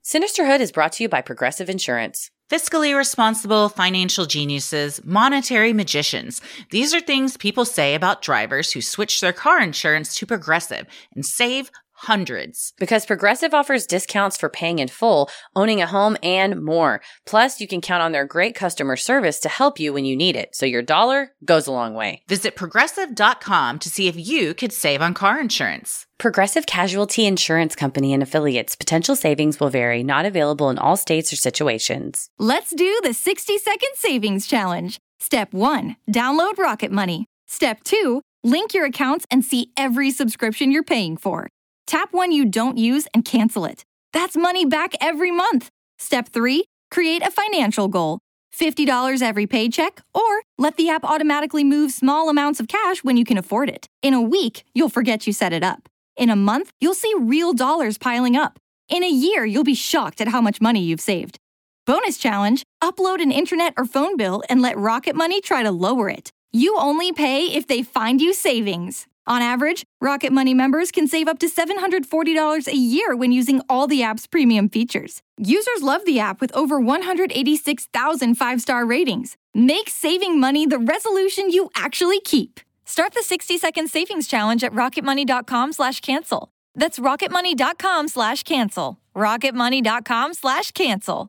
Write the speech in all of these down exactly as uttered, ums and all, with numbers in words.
Sinisterhood is brought to you by Progressive Insurance. Fiscally responsible financial geniuses, monetary magicians. These are things people say about drivers who switch their car insurance to Progressive and save hundreds. Because Progressive offers discounts for paying in full, owning a home, and more. Plus, you can count on their great customer service to help you when you need it, so your dollar goes a long way. Visit progressive dot com to see if you could save on car insurance. Progressive Casualty Insurance Company and Affiliates. Potential savings will vary. Not available in all states or situations. Let's do the sixty second savings challenge. Step one, download Rocket Money. Step two, link your accounts and see every subscription you're paying for. Tap one you don't use and cancel it. That's money back every month. Step three, create a financial goal. fifty dollars every paycheck, or let the app automatically move small amounts of cash when you can afford it. In a week, you'll forget you set it up. In a month, you'll see real dollars piling up. In a year, you'll be shocked at how much money you've saved. Bonus challenge, upload an internet or phone bill and let Rocket Money try to lower it. You only pay if they find you savings. On average, Rocket Money members can save up to seven hundred forty dollars a year when using all the app's premium features. Users love the app with over one hundred eighty-six thousand five-star ratings. Make saving money the resolution you actually keep. Start the sixty second savings challenge at rocketmoney.com slash cancel. That's rocketmoney.com slash cancel. rocketmoney.com slash cancel.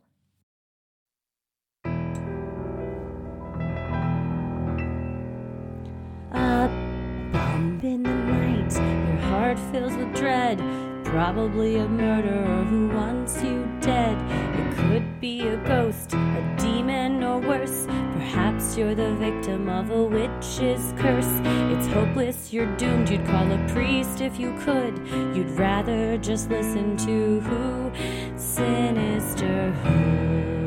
Up, bump in the night, your heart fills with dread. Probably a murderer who wants you dead. It could be a ghost, a demon, or worse. Perhaps you're the victim of a witch's curse. It's hopeless, you're doomed. You'd call a priest if you could. You'd rather just listen to who? Sinisterhood.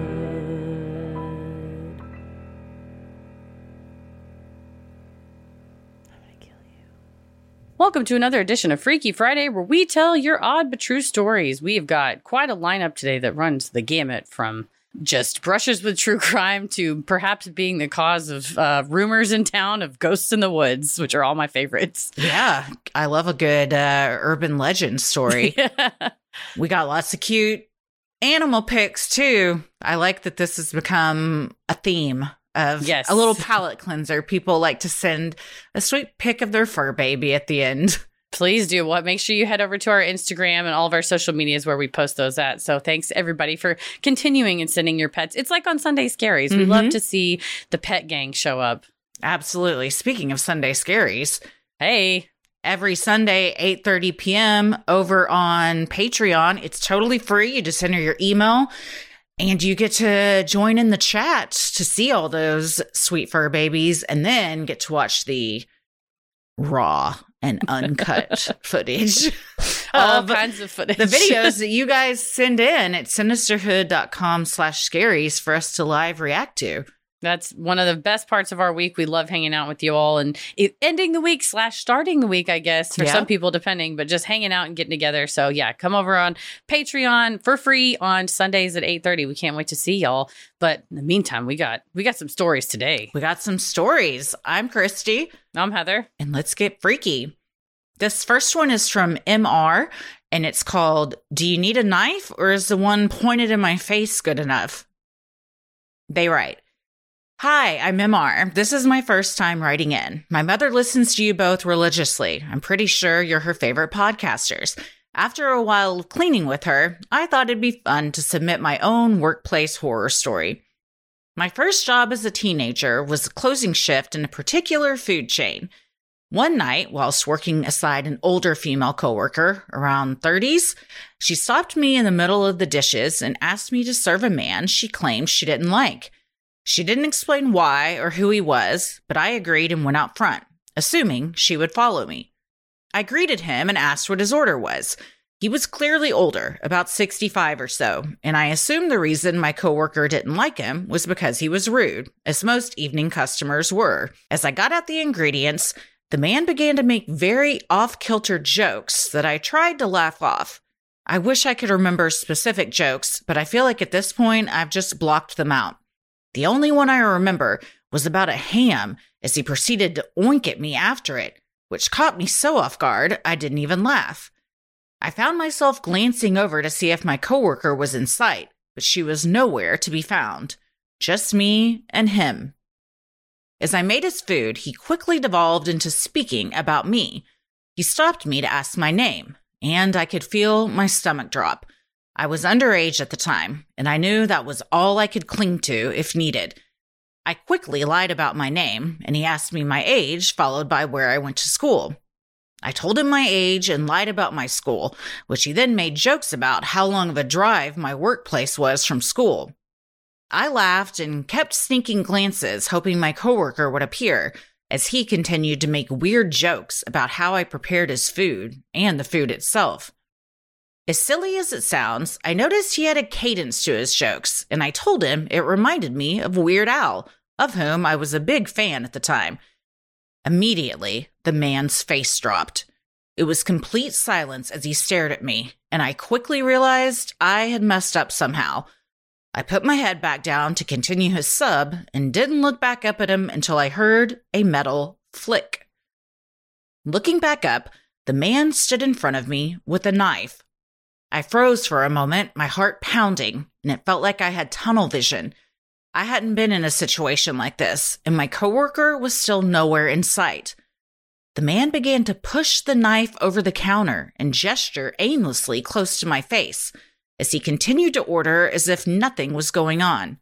Welcome to another edition of Freaky Friday, where we tell your odd but true stories. We've got quite a lineup today that runs the gamut from just brushes with true crime to perhaps being the cause of uh, rumors in town of ghosts in the woods, which are all my favorites. Yeah, I love a good uh, urban legend story. We got lots of cute animal pics, too. I like that this has become a theme. Of yes. A little palate cleanser. People like to send a sweet pic of their fur baby at the end. Please do. What? Make sure you head over to our Instagram and all of our social medias where we post those at. So thanks everybody for continuing and sending your pets. It's like on Sunday Scaries. Mm-hmm. We love to see the pet gang show up. Absolutely. Speaking of Sunday Scaries, hey, every Sunday, eight thirty p.m. over on Patreon. It's totally free. You just enter your email. And you get to join in the chat to see all those sweet fur babies and then get to watch the raw and uncut footage. All kinds of footage. The videos that you guys send in at sinisterhood.com slash scaries for us to live react to. That's one of the best parts of our week. We love hanging out with you all and it, ending the week slash starting the week, I guess, for yeah. some people, depending, but just hanging out and getting together. So yeah, come over on Patreon for free on Sundays at eight thirty. We can't wait to see y'all. But in the meantime, we got we got some stories today. We got some stories. I'm Christy. I'm Heather. And let's get freaky. This first one is from M R and it's called, Do You Need a Knife or Is the One Pointed in My Face Good Enough? They write, Hi, I'm M R. This is my first time writing in. My mother listens to you both religiously. I'm pretty sure you're her favorite podcasters. After a while of cleaning with her, I thought it'd be fun to submit my own workplace horror story. My first job as a teenager was a closing shift in a particular food chain. One night, whilst working aside an older female coworker, around thirties, she stopped me in the middle of the dishes and asked me to serve a man she claimed she didn't like. She didn't explain why or who he was, but I agreed and went out front, assuming she would follow me. I greeted him and asked what his order was. He was clearly older, about sixty-five or so, and I assumed the reason my coworker didn't like him was because he was rude, as most evening customers were. As I got out the ingredients, the man began to make very off-kilter jokes that I tried to laugh off. I wish I could remember specific jokes, but I feel like at this point I've just blocked them out. The only one I remember was about a ham as he proceeded to oink at me after it, which caught me so off guard I didn't even laugh. I found myself glancing over to see if my coworker was in sight, but she was nowhere to be found. Just me and him. As I made his food, he quickly devolved into speaking about me. He stopped me to ask my name, and I could feel my stomach drop. I was underage at the time, and I knew that was all I could cling to if needed. I quickly lied about my name, and he asked me my age, followed by where I went to school. I told him my age and lied about my school, which he then made jokes about how long of a drive my workplace was from school. I laughed and kept sneaking glances, hoping my coworker would appear, as he continued to make weird jokes about how I prepared his food and the food itself. As silly as it sounds, I noticed he had a cadence to his jokes, and I told him it reminded me of Weird Al, of whom I was a big fan at the time. Immediately, the man's face dropped. It was complete silence as he stared at me, and I quickly realized I had messed up somehow. I put my head back down to continue his sub and didn't look back up at him until I heard a metal flick. Looking back up, the man stood in front of me with a knife. I froze for a moment, my heart pounding, and it felt like I had tunnel vision. I hadn't been in a situation like this, and my coworker was still nowhere in sight. The man began to push the knife over the counter and gesture aimlessly close to my face, as he continued to order as if nothing was going on.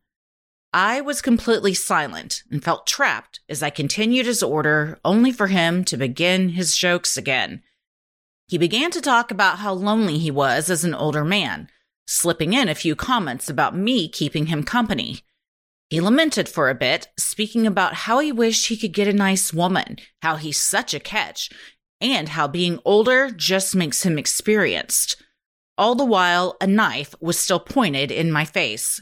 I was completely silent and felt trapped as I continued his order, only for him to begin his jokes again. He began to talk about how lonely he was as an older man, slipping in a few comments about me keeping him company. He lamented for a bit, speaking about how he wished he could get a nice woman, how he's such a catch, and how being older just makes him experienced. All the while, a knife was still pointed in my face.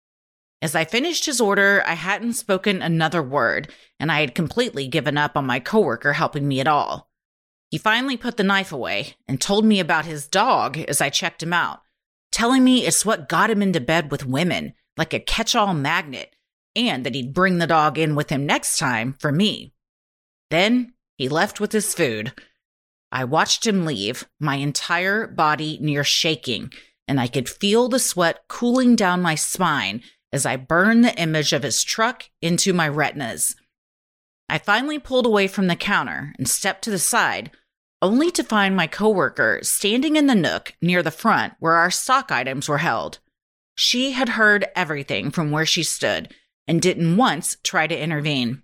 As I finished his order, I hadn't spoken another word, and I had completely given up on my coworker helping me at all. He finally put the knife away and told me about his dog as I checked him out, telling me it's what got him into bed with women, like a catch-all magnet, and that he'd bring the dog in with him next time for me. Then he left with his food. I watched him leave, my entire body near shaking, and I could feel the sweat cooling down my spine as I burned the image of his truck into my retinas. I finally pulled away from the counter and stepped to the side, only to find my coworker standing in the nook near the front where our stock items were held. She had heard everything from where she stood and didn't once try to intervene.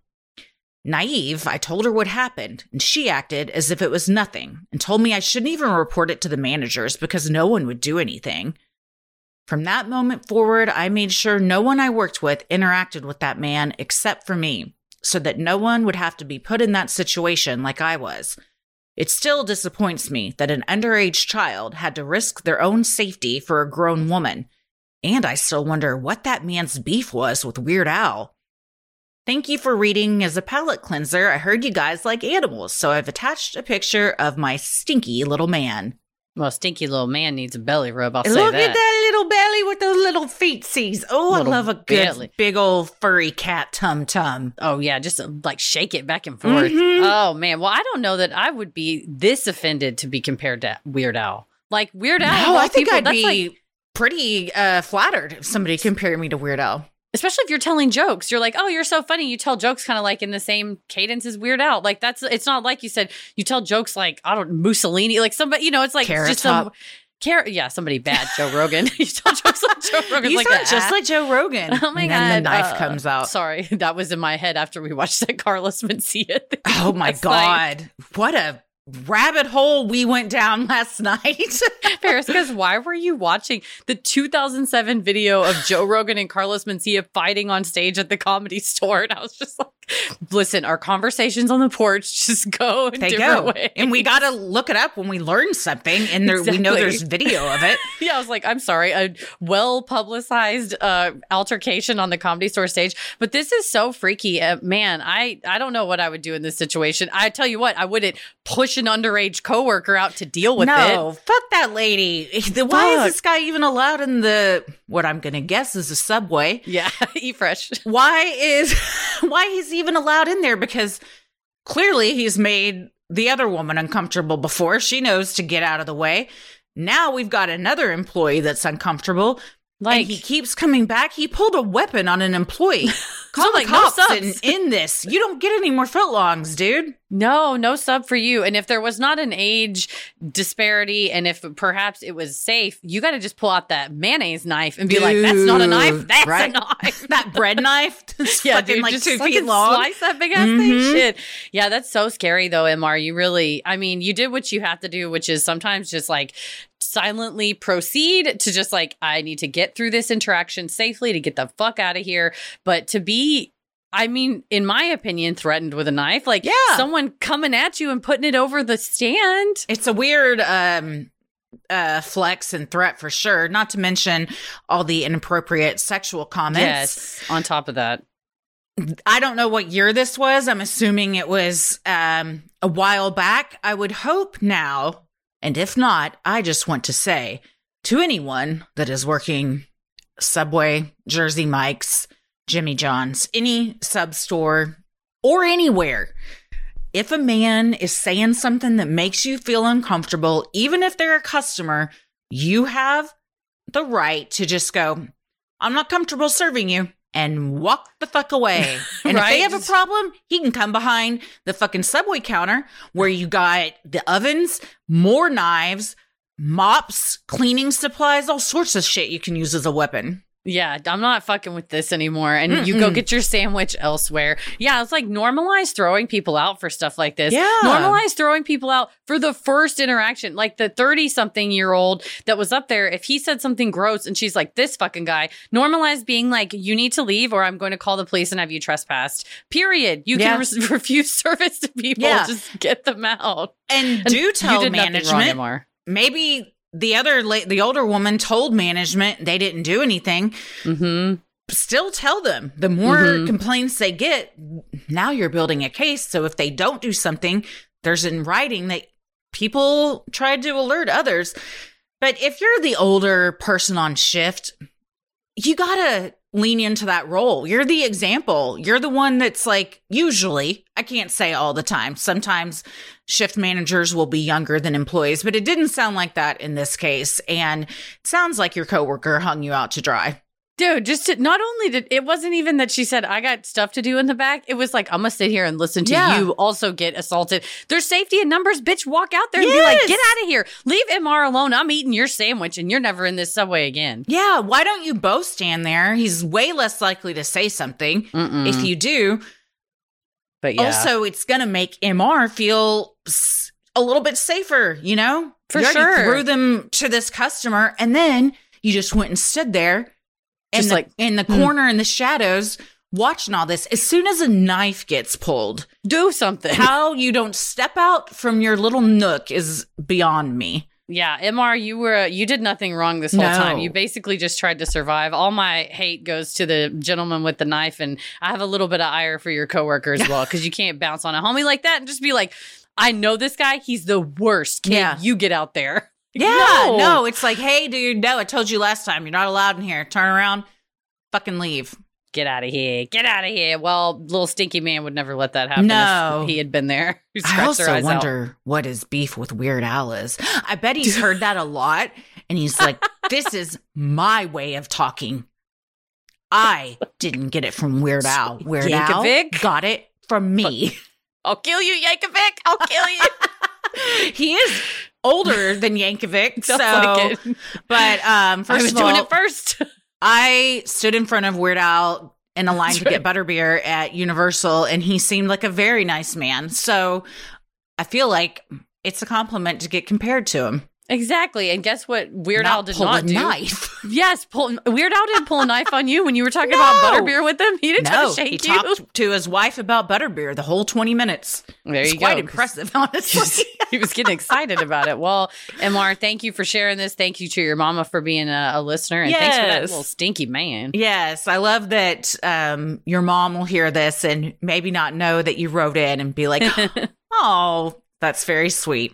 Naive, I told her what happened, and she acted as if it was nothing and told me I shouldn't even report it to the managers because no one would do anything. From that moment forward, I made sure no one I worked with interacted with that man except for me, so that no one would have to be put in that situation like I was. It still disappoints me that an underage child had to risk their own safety for a grown woman, and I still wonder what that man's beef was with Weird Al. Thank you for reading. As a palate cleanser, I heard you guys like animals, so I've attached a picture of my stinky little man. Well, stinky little man needs a belly rub, I'll say Look that. at that little belly with those little feetsies. Oh, Little I love a good belly. big old furry cat tum-tum. Oh, yeah, just uh, like shake it back and forth. Mhm. Oh, man. Well, I don't know that I would be this offended to be compared to Weird Al. Like, Weird Al, of No, all I think people, I'd that's be like, pretty uh, flattered if somebody compared me to Weird Al. especially if you're telling jokes. You're like, oh, you're so funny. You tell jokes kind of like in the same cadence as Weird Al. Like, that's, it's not like you said, you tell jokes like, I don't, Mussolini, like somebody, you know, it's like Carrot just some, Top. Car- yeah, somebody bad, Joe Rogan. You tell jokes like Joe Rogan. You like sound that. just like Joe Rogan. Oh my and God. then the knife uh, comes out. Sorry, that was in my head after we watched that Carlos Mencia thing Oh my last night. God. What a rabbit hole we went down last night. Paris, because why were you watching the two thousand seven video of Joe Rogan and Carlos Mencia fighting on stage at the Comedy Store? And I was just like, listen, our conversations on the porch just go in They different go. ways. And we got to look it up when we learn something. And there, we know Exactly. there's video of it. Yeah, I was like, I'm sorry, a well-publicized uh, altercation on the Comedy Store stage. But this is so freaky. Uh, man, I, I don't know what I would do in this situation. I tell you what, I wouldn't push an underage coworker out to deal with no, it. fuck that lady. The- Why Fuck. is this guy even allowed in the, what I'm going to guess is a Subway? Yeah, eat fresh. Why is, why he's even allowed in there? Because clearly he's made the other woman uncomfortable before. She knows to get out of the way. Now we've got another employee that's uncomfortable. Like, and he keeps coming back. He pulled a weapon on an employee. Call so the like, no cops subs. and end this. You don't get any more footlongs, dude. No, no sub for you. And if there was not an age disparity and if perhaps it was safe, you got to just pull out that mayonnaise knife and be Dude, like, that's not a knife. That's right? a knife. That bread knife. It's Yeah, fucking dude, like just two fucking feet long. Slice that big ass Mhm. thing. Shit. Yeah, that's so scary though, M R. You really, I mean, you did what you have to do, which is sometimes just like silently proceed to just like, I need to get through this interaction safely to get the fuck out of here. But to be, I mean, in my opinion, threatened with a knife, like Yeah. someone coming at you and putting it over the stand. It's a weird um, uh, flex and threat for sure. Not to mention all the inappropriate sexual comments. Yes. On top of that. I don't know what year this was. I'm assuming it was um, a while back. I would hope now. And if not, I just want to say to anyone that is working Subway, Jersey Mike's, Jimmy John's, any sub store or anywhere, if a man is saying something that makes you feel uncomfortable, even if they're a customer, you have the right to just go, I'm not comfortable serving you, and walk the fuck away. And if they Right. have a problem, he can come behind the fucking Subway counter where you got the ovens, more knives, mops, cleaning supplies, all sorts of shit you can use as a weapon. Yeah, I'm not fucking with this anymore. And you go Mm-mm. get your sandwich elsewhere. Yeah, it's like normalize throwing people out for stuff like this. Yeah. Normalize throwing people out for the first interaction. Like the thirty something year old that was up there, if he said something gross and she's like, this fucking guy, normalize being like, you need to leave or I'm going to call the police and have you trespassed. Period. You Yeah. can re- refuse service to people. Yeah. Just get them out. And, And do tell you did nothing wrong, management. M R. Maybe the other la- the older woman told management they didn't do anything. Mm-hmm. Still tell them. The more Mhm. complaints they get, now you're building a case. So if they don't do something, there's in writing that people tried to alert others. But if you're the older person on shift, you gotta lean into that role. You're the example. You're the one that's like, usually, I can't say all the time. Sometimes shift managers will be younger than employees, but it didn't sound like that in this case. And it sounds like your coworker hung you out to dry. Dude, just to, not only did it wasn't even that she said, I got stuff to do in the back. It was like, I'm going to sit here and listen to Yeah. you also get assaulted. There's safety in numbers. Bitch, walk out there and be Yes. like, get out of here. Leave M R alone. I'm eating your sandwich and you're never in this Subway again. Yeah, why don't you both stand there? He's way less likely to say something. Mm-mm. If you do, But yeah. also it's going to make M R feel s- a little bit safer, you know? For you already sure. threw them to this customer and then you just went and stood there in Just the, like, in the mm. corner in the shadows watching all this. As soon as a knife gets pulled, do something. how you don't step out from your little nook is beyond me. Yeah, M R, you were you did nothing wrong this whole No. time. You basically just tried to survive. All my hate goes to the gentleman with the knife, and I have a little bit of ire for your coworker as well because you can't bounce on a homie like that and just be like, I know this guy. He's the worst. Kid, Yeah. you get out there. Yeah, No. no. It's like, hey, dude, no, I told you last time, you're not allowed in here. Turn around, fucking leave. Get out of here. Get out of here. Well, little stinky man would never let that happen No. if he had been there. He I scratched their also eyes out. wonder what his beef with Weird Al is. I bet he's heard that a lot, and he's like, this is my way of talking. I didn't get it from Weird Al. Weird Yankovic? Al got it from me. I'll kill you, Yankovic. I'll kill you. He is older than Yankovic, so. Sounds like it. But um, I first was of all, doing it first. I stood in front of Weird Al in a line That's to right. get butterbeer at Universal, and he seemed like a very nice man. So I feel like it's a compliment to get compared to him. Exactly. And guess what? Weird Al did pull not a do. knife. Yes, pull, Weird Al didn't pull a knife on you when you were talking No. about butterbeer with him. He didn't try No, to shake he you. talked to his wife about butterbeer the whole twenty minutes. There It's you quite go. impressive, honestly. He was getting excited about it. Well, M R, thank you for sharing this. Thank you to your mama for being a, a listener. And thanks for that Yes. little stinky man. Yes, I love that um, your mom will hear this and maybe not know that you wrote in and be like, oh, that's very sweet.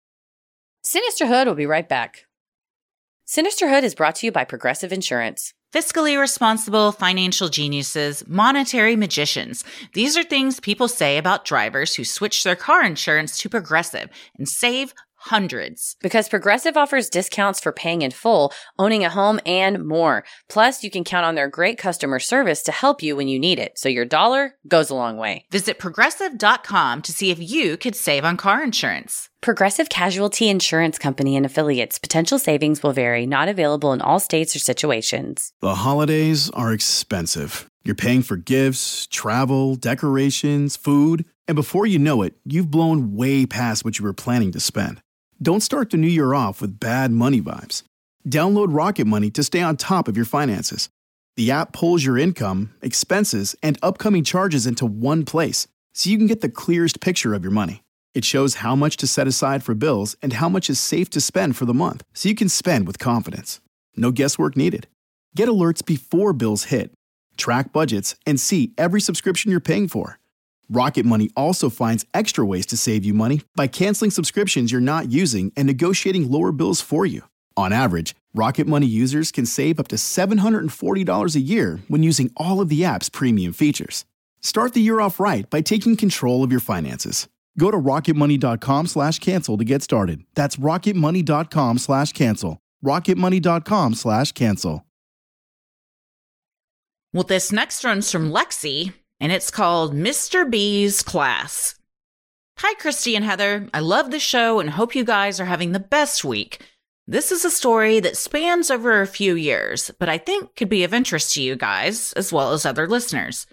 Sinisterhood will be right back. Sinisterhood is brought to you by Progressive Insurance. Fiscally responsible financial geniuses, monetary magicians. These are things people say about drivers who switch their car insurance to Progressive and save hundreds. Because Progressive offers discounts for paying in full, owning a home, and more. Plus, you can count on their great customer service to help you when you need it, so your dollar goes a long way. Visit progressive dot com to see if you could save on car insurance. Progressive Casualty Insurance Company and Affiliates. Potential savings will vary. Not available in all states or situations. The holidays are expensive. You're paying for gifts, travel, decorations, food, and before you know it, you've blown way past what you were planning to spend. Don't start the new year off with bad money vibes. Download Rocket Money to stay on top of your finances. The app pulls your income, expenses, and upcoming charges into one place, so you can get the clearest picture of your money. It shows how much to set aside for bills and how much is safe to spend for the month, so you can spend with confidence. No guesswork needed. Get alerts before bills hit. Track budgets and see every subscription you're paying for. Rocket Money also finds extra ways to save you money by canceling subscriptions you're not using and negotiating lower bills for you. On average, Rocket Money users can save up to seven hundred forty dollars a year when using all of the app's premium features. Start the year off right by taking control of your finances. Go to rocketmoney.com slash cancel to get started. That's rocketmoney.com slash cancel. rocketmoney.com slash cancel. Well, this next one's from Lexi, and it's called Mister B's Class. Hi, Christy and Heather. I love the show and hope you guys are having the best week. This is a story that spans over a few years, but I think could be of interest to you guys, as well as other listeners.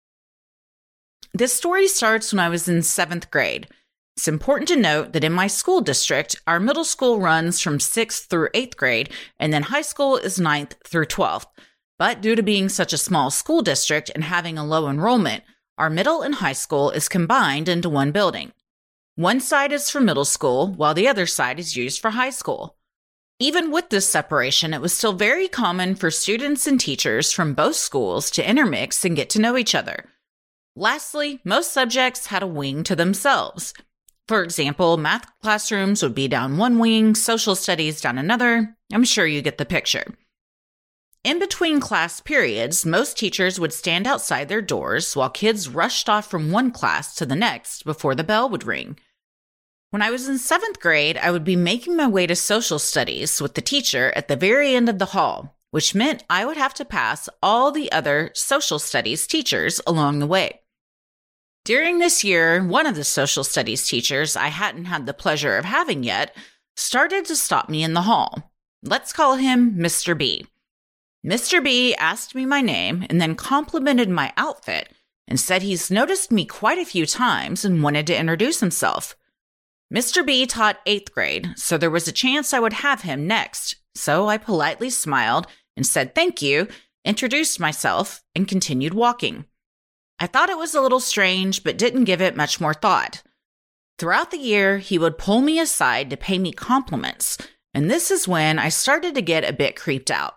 This story starts when I was in seventh grade. It's important to note that in my school district, our middle school runs from sixth through eighth grade, and then high school is ninth through twelfth. But due to being such a small school district and having a low enrollment, our middle and high school is combined into one building. One side is for middle school, while the other side is used for high school. Even with this separation, it was still very common for students and teachers from both schools to intermix and get to know each other. Lastly, most subjects had a wing to themselves. For example, math classrooms would be down one wing, social studies down another. I'm sure you get the picture. In between class periods, most teachers would stand outside their doors while kids rushed off from one class to the next before the bell would ring. When I was in seventh grade, I would be making my way to social studies with the teacher at the very end of the hall, which meant I would have to pass all the other social studies teachers along the way. During this year, one of the social studies teachers I hadn't had the pleasure of having yet started to stop me in the hall. Let's call him Mister B. Mister B asked me my name and then complimented my outfit and said he's noticed me quite a few times and wanted to introduce himself. Mister B taught eighth grade, so there was a chance I would have him next, so I politely smiled and said thank you, introduced myself, and continued walking. I thought it was a little strange, but didn't give it much more thought. Throughout the year, he would pull me aside to pay me compliments, and this is when I started to get a bit creeped out.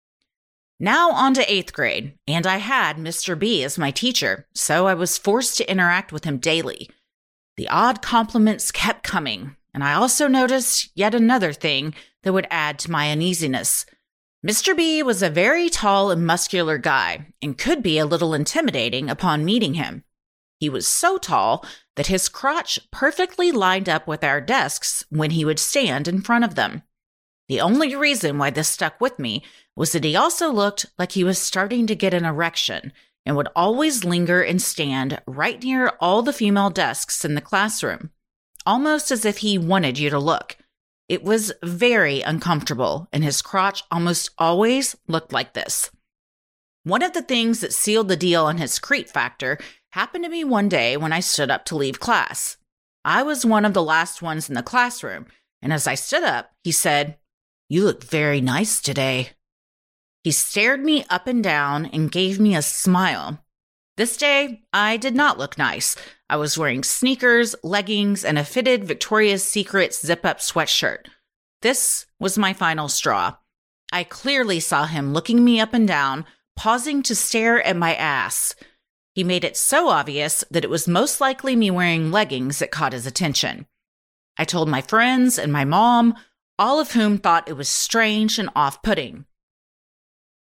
Now on to eighth grade, and I had Mister B as my teacher, so I was forced to interact with him daily. The odd compliments kept coming, and I also noticed yet another thing that would add to my uneasiness. Mister B was a very tall and muscular guy, and could be a little intimidating upon meeting him. He was so tall that his crotch perfectly lined up with our desks when he would stand in front of them. The only reason why this stuck with me was that he also looked like he was starting to get an erection and would always linger and stand right near all the female desks in the classroom, almost as if he wanted you to look. It was very uncomfortable, and his crotch almost always looked like this. One of the things that sealed the deal on his creep factor happened to me one day when I stood up to leave class. I was one of the last ones in the classroom, and as I stood up, he said, "You look very nice today." He stared me up and down and gave me a smile. This day, I did not look nice. I was wearing sneakers, leggings, and a fitted Victoria's Secret zip-up sweatshirt. This was my final straw. I clearly saw him looking me up and down, pausing to stare at my ass. He made it so obvious that it was most likely me wearing leggings that caught his attention. I told my friends and my mom, all of whom thought it was strange and off-putting.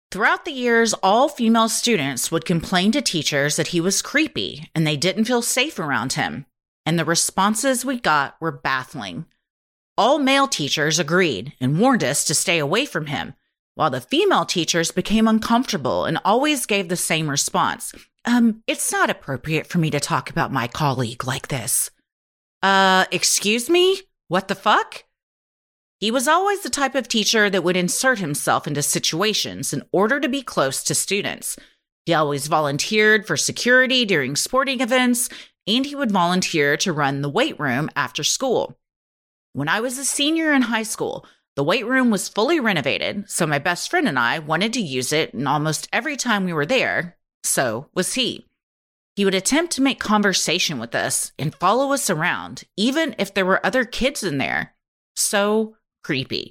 Throughout the years, all female students would complain to teachers that he was creepy and they didn't feel safe around him. And the responses we got were baffling. All male teachers agreed and warned us to stay away from him, while the female teachers became uncomfortable and always gave the same response. Um, it's not appropriate for me to talk about my colleague like this. Uh, excuse me? What the fuck? He was always the type of teacher that would insert himself into situations in order to be close to students. He always volunteered for security during sporting events, and he would volunteer to run the weight room after school. When I was a senior in high school, the weight room was fully renovated, so my best friend and I wanted to use it, and almost every time we were there, so was he. He would attempt to make conversation with us and follow us around, even if there were other kids in there. So creepy.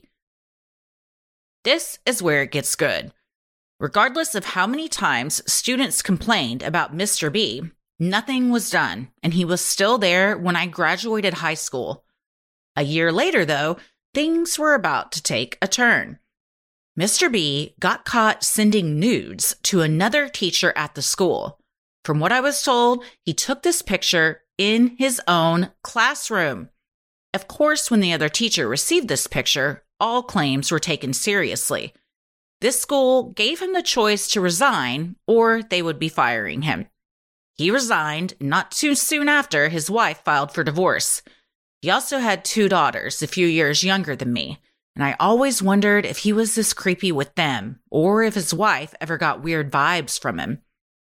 This is where it gets good. Regardless of how many times students complained about Mister B, nothing was done, and he was still there when I graduated high school. A year later, though, things were about to take a turn. Mister B got caught sending nudes to another teacher at the school. From what I was told, he took this picture in his own classroom. Of course, when the other teacher received this picture, all claims were taken seriously. This school gave him the choice to resign, or they would be firing him. He resigned. Not too soon after, his wife filed for divorce. He also had two daughters, a few years younger than me, and I always wondered if he was this creepy with them, or if his wife ever got weird vibes from him.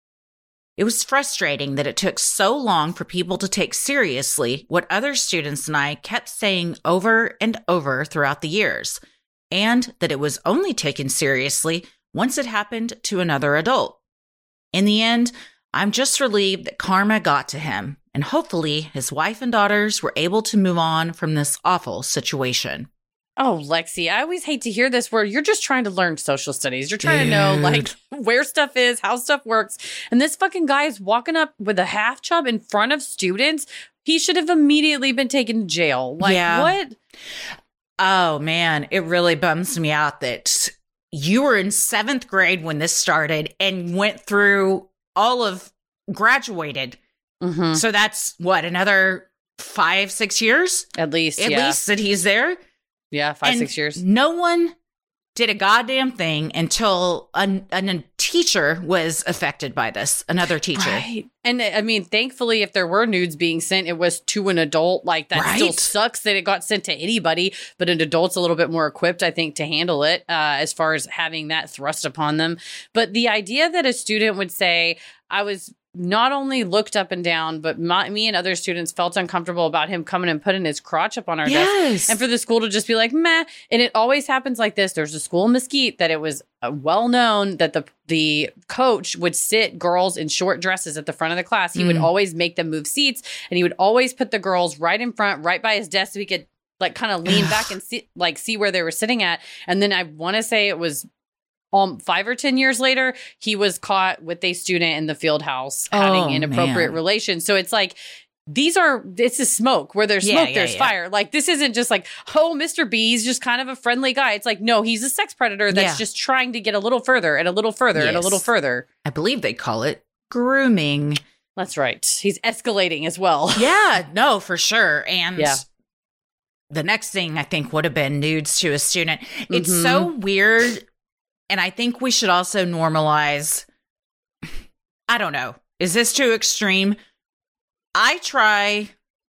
It was frustrating that it took so long for people to take seriously what other students and I kept saying over and over throughout the years, and that it was only taken seriously once it happened to another adult. In the end, I'm just relieved that karma got to him, and hopefully his wife and daughters were able to move on from this awful situation. Oh, Lexi, I always hate to hear this where you're just trying to learn social studies. You're trying Dude. to know, like, where stuff is, how stuff works. And this fucking guy is walking up with a half chub in front of students. He should have immediately been taken to jail. Like, yeah. what? Oh, man, it really bums me out that you were in seventh grade when this started and went through all of graduated. Mm-hmm. So that's, what, another five, six years? At least, At yeah. least that he's there? Yeah, five, and six years. No one did a goddamn thing until a, a teacher was affected by this, another teacher. Right. And I mean, thankfully, if there were nudes being sent, it was to an adult. Like, that right? still sucks that it got sent to anybody, but an adult's a little bit more equipped, I think, to handle it uh, as far as having that thrust upon them. But the idea that a student would say, I was not only looked up and down, but my, me and other students felt uncomfortable about him coming and putting his crotch up on our yes. desk. And for the school to just be like, meh. And it always happens like this. There's a school in Mesquite that it was uh, well known that the the coach would sit girls in short dresses at the front of the class. He mm. would always make them move seats, and he would always put the girls right in front, right by his desk, so he could like kind of lean back and see, like see where they were sitting at. And then I want to say it was Um, five or ten years later, he was caught with a student in the field house having oh, inappropriate man. relations. So it's like, these are, it's a smoke. Where there's yeah, smoke, yeah, there's yeah. fire. Like, this isn't just like, oh, Mister B's just kind of a friendly guy. It's like, no, he's a sex predator that's yeah. just trying to get a little further and a little further yes. and a little further. I believe they call it grooming. That's right. He's escalating as well. Yeah, no, for sure. And yeah. the next thing I think would have been nudes to a student. It's Mm-hmm. so weird. And I think we should also normalize, I don't know, is this too extreme? I try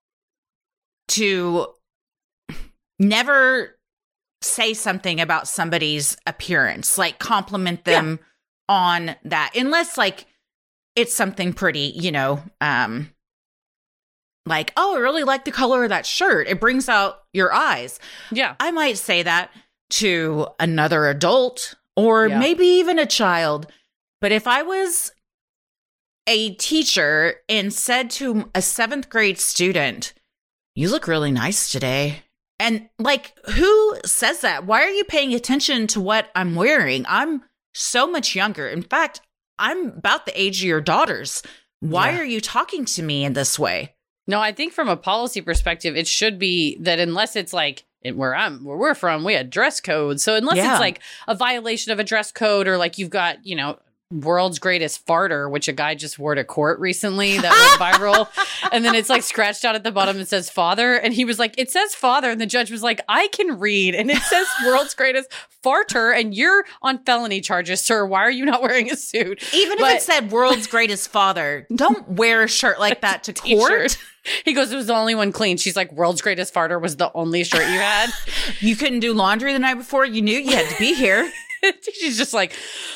to never say something about somebody's appearance, like compliment them yeah. on that, unless like it's something pretty, you know, um, like, oh, I really like the color of that shirt. It brings out your eyes. Yeah. I might say that to another adult. Or yeah. maybe even a child. But if I was a teacher and said to a seventh grade student, you look really nice today. And like, who says that? Why are you paying attention to what I'm wearing? I'm so much younger. In fact, I'm about the age of your daughters. Why yeah. are you talking to me in this way? No, I think from a policy perspective, it should be that unless it's like and where I'm where we're from, we had dress codes. So unless Yeah. it's like a violation of a dress code, or like you've got, you know, world's greatest farter, which a guy just wore to court recently that went viral. And then it's like scratched out at the bottom and says father. And he was like, it says father. And the judge was like, I can read. And it says world's greatest farter. And you're on felony charges, sir. Why are you not wearing a suit? Even But- if it said world's greatest father, don't wear a shirt like that to court. T-shirt. He goes, it was the only one clean. She's like, world's greatest farter was the only shirt you had. You couldn't do laundry the night before. You knew you had to be here. She's just like,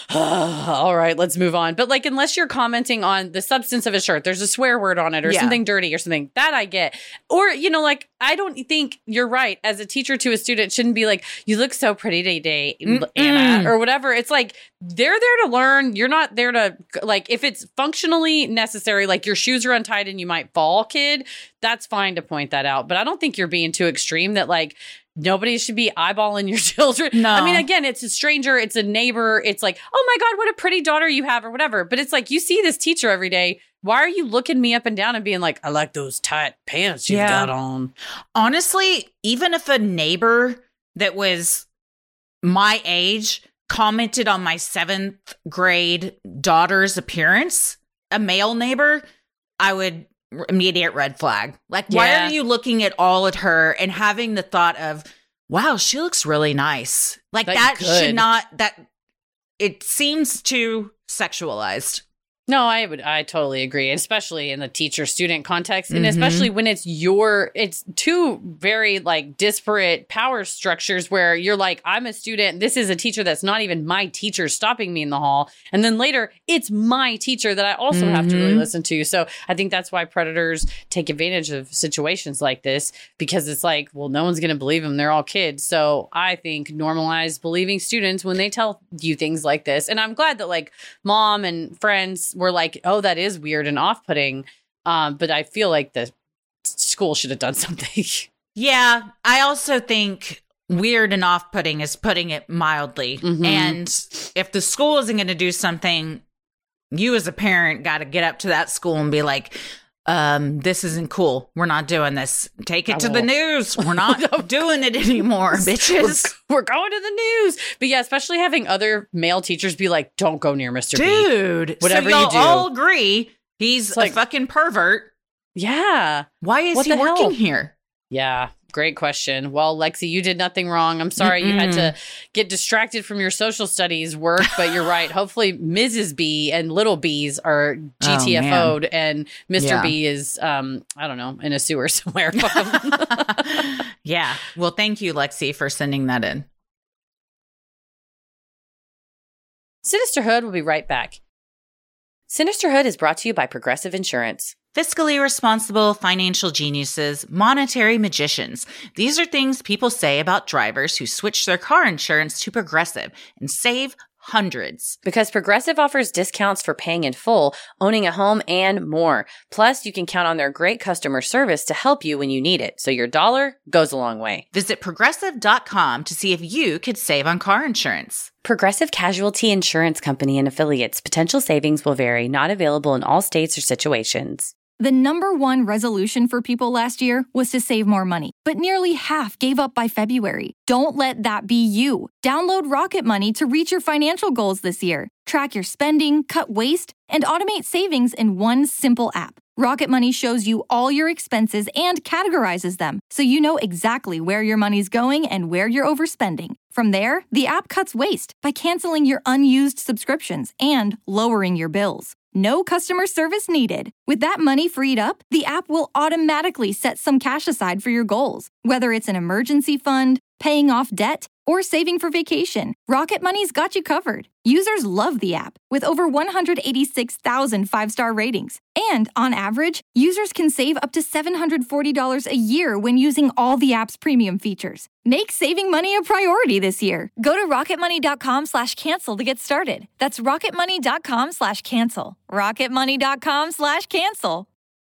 oh, all right, let's move on. But like, unless you're commenting on the substance of a shirt, there's a swear word on it or Yeah. something dirty or something, that I get. Or, you know, like, I don't think you're right. As a teacher to a student, shouldn't be like, you look so pretty today, Anna, or whatever. It's like, they're there to learn. You're not there to, like, if it's functionally necessary, like your shoes are untied and you might fall, kid, that's fine to point that out. But I don't think you're being too extreme that, like, nobody should be eyeballing your children. No. I mean, again, it's a stranger, it's a neighbor. It's like, oh my God, what a pretty daughter you have or whatever. But it's like, you see this teacher every day. Why are you looking me up and down and being like, I like those tight pants you've Yeah. got on? Honestly, even if a neighbor that was my age commented on my seventh grade daughter's appearance, a male neighbor, I would immediate red flag. Like, why Yeah. are you looking at all at her and having the thought of, wow, she looks really nice? Like, Like, that good. should not, that, it seems too sexualized. No, I would, I totally agree, especially in the teacher student context. And Mhm. especially when it's your, it's two very like disparate power structures where you're like, I'm a student. This is a teacher that's not even my teacher stopping me in the hall. And then later it's my teacher that I also have to really Mhm. listen to. So I think that's why predators take advantage of situations like this, because it's like, well, no one's going to believe them. They're all kids. So I think normalize believing students when they tell you things like this. And I'm glad that like mom and friends were like, oh, that is weird and off-putting. Um, but I feel like the school should have done something. Yeah, I also think weird and off-putting is putting it mildly. Mhm. And if the school isn't going to do something, you as a parent got to get up to that school and be like, um, this isn't cool. We're not doing this. Take it I to the won't. news. We're not doing it anymore, bitches. We're, we're going to the news. But yeah, especially having other male teachers be like, don't go near Mister B. Dude, Whatever so you y'all do. all agree he's It's like- a fucking pervert. Yeah. Why is What he the hell? working here? Yeah. Great question. Well, Lexi, you did nothing wrong. I'm sorry you had to get distracted from your social studies work, but you're right. Hopefully Missus B and little B's are G T F O'd and Mister Yeah. B is, um, I don't know, in a sewer somewhere. Fuck 'em. Yeah. Well, thank you, Lexi, for sending that in. Sinisterhood will be right back. Sinisterhood is brought to you by Progressive Insurance. Fiscally responsible financial geniuses, monetary magicians. These are things people say about drivers who switch their car insurance to Progressive and save hundreds. Because Progressive offers discounts for paying in full, owning a home, and more. Plus, you can count on their great customer service to help you when you need it, so your dollar goes a long way. Visit progressive dot com to see if you could save on car insurance. Progressive Casualty Insurance Company and affiliates. Potential savings will vary, not available in all states or situations. The number one resolution for people last year was to save more money, but nearly half gave up by February. Don't let that be you. Download Rocket Money to reach your financial goals this year. Track your spending, cut waste, and automate savings in one simple app. Rocket Money shows you all your expenses and categorizes them, so you know exactly where your money's going and where you're overspending. From there, the app cuts waste by canceling your unused subscriptions and lowering your bills. No customer service needed. With that money freed up, the app will automatically set some cash aside for your goals, whether it's an emergency fund, paying off debt, or saving for vacation. Rocket Money's got you covered. Users love the app, with over one hundred eighty-six thousand five-star ratings. And on average, users can save up to seven hundred forty dollars a year when using all the app's premium features. Make saving money a priority this year. Go to rocketmoney.com slash cancel to get started. That's rocketmoney.com slash cancel. rocketmoney.com slash cancel.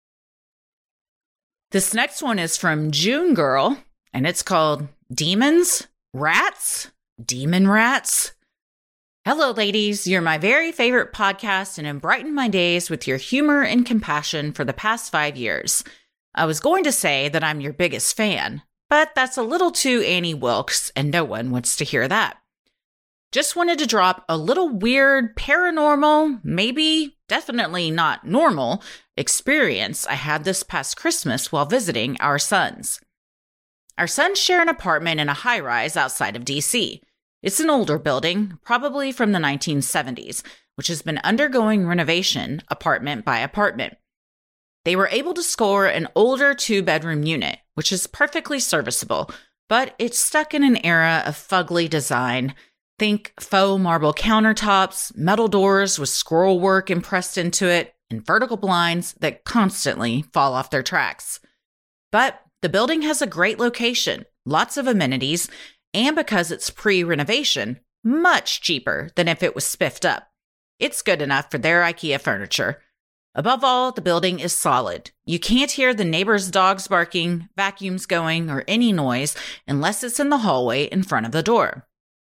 This next one is from June Girl, and it's called Demons, Rats, Demon Rats. Hello, ladies. You're my very favorite podcast and have brightened my days with your humor and compassion for the past five years. I was going to say that I'm your biggest fan, But that's a little too Annie Wilkes, and no one wants to hear that. Just wanted to drop a little weird, paranormal, maybe, definitely not normal, experience I had this past Christmas while visiting our sons. Our sons share an apartment in a high-rise outside of D C. It's an older building, probably from the nineteen seventies, which has been undergoing renovation apartment by apartment. They were able to score an older two-bedroom unit, which is perfectly serviceable, but it's stuck in an era of fugly design. Think faux marble countertops, metal doors with scroll work impressed into it, and vertical blinds that constantly fall off their tracks. But the building has a great location, lots of amenities, and because it's pre-renovation, much cheaper than if it was spiffed up. It's good enough for their IKEA furniture. Above all, the building is solid. You can't hear the neighbor's dogs barking, vacuums going, or any noise unless it's in the hallway in front of the door.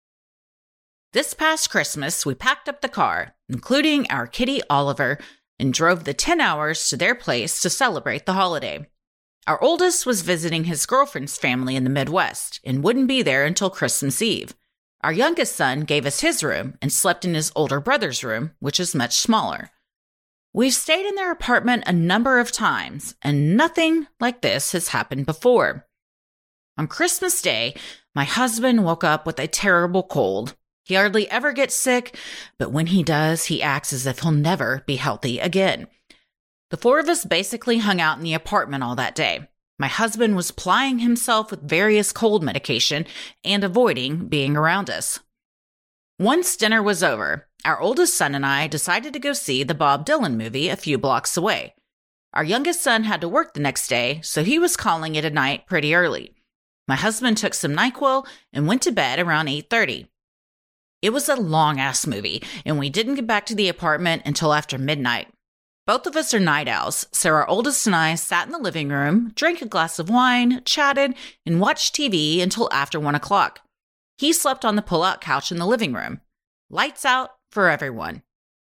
This past Christmas, we packed up the car, including our kitty Oliver, and drove the ten hours to their place to celebrate the holiday. Our oldest was visiting his girlfriend's family in the Midwest and wouldn't be there until Christmas Eve. Our youngest son gave us his room and slept in his older brother's room, which is much smaller. We've stayed in their apartment a number of times, and nothing like this has happened before. On Christmas Day, my husband woke up with a terrible cold. He hardly ever gets sick, but when he does, he acts as if he'll never be healthy again. The four of us basically hung out in the apartment all that day. My husband was plying himself with various cold medication and avoiding being around us. Once dinner was over, our oldest son and I decided to go see the Bob Dylan movie a few blocks away. Our youngest son had to work the next day, so he was calling it a night pretty early. My husband took some NyQuil and went to bed around eight thirty. It was a long-ass movie, and we didn't get back to the apartment until after midnight. Both of us are night owls, so our oldest and I sat in the living room, drank a glass of wine, chatted, and watched T V until after one o'clock. He slept on the pull-out couch in the living room. Lights out for everyone.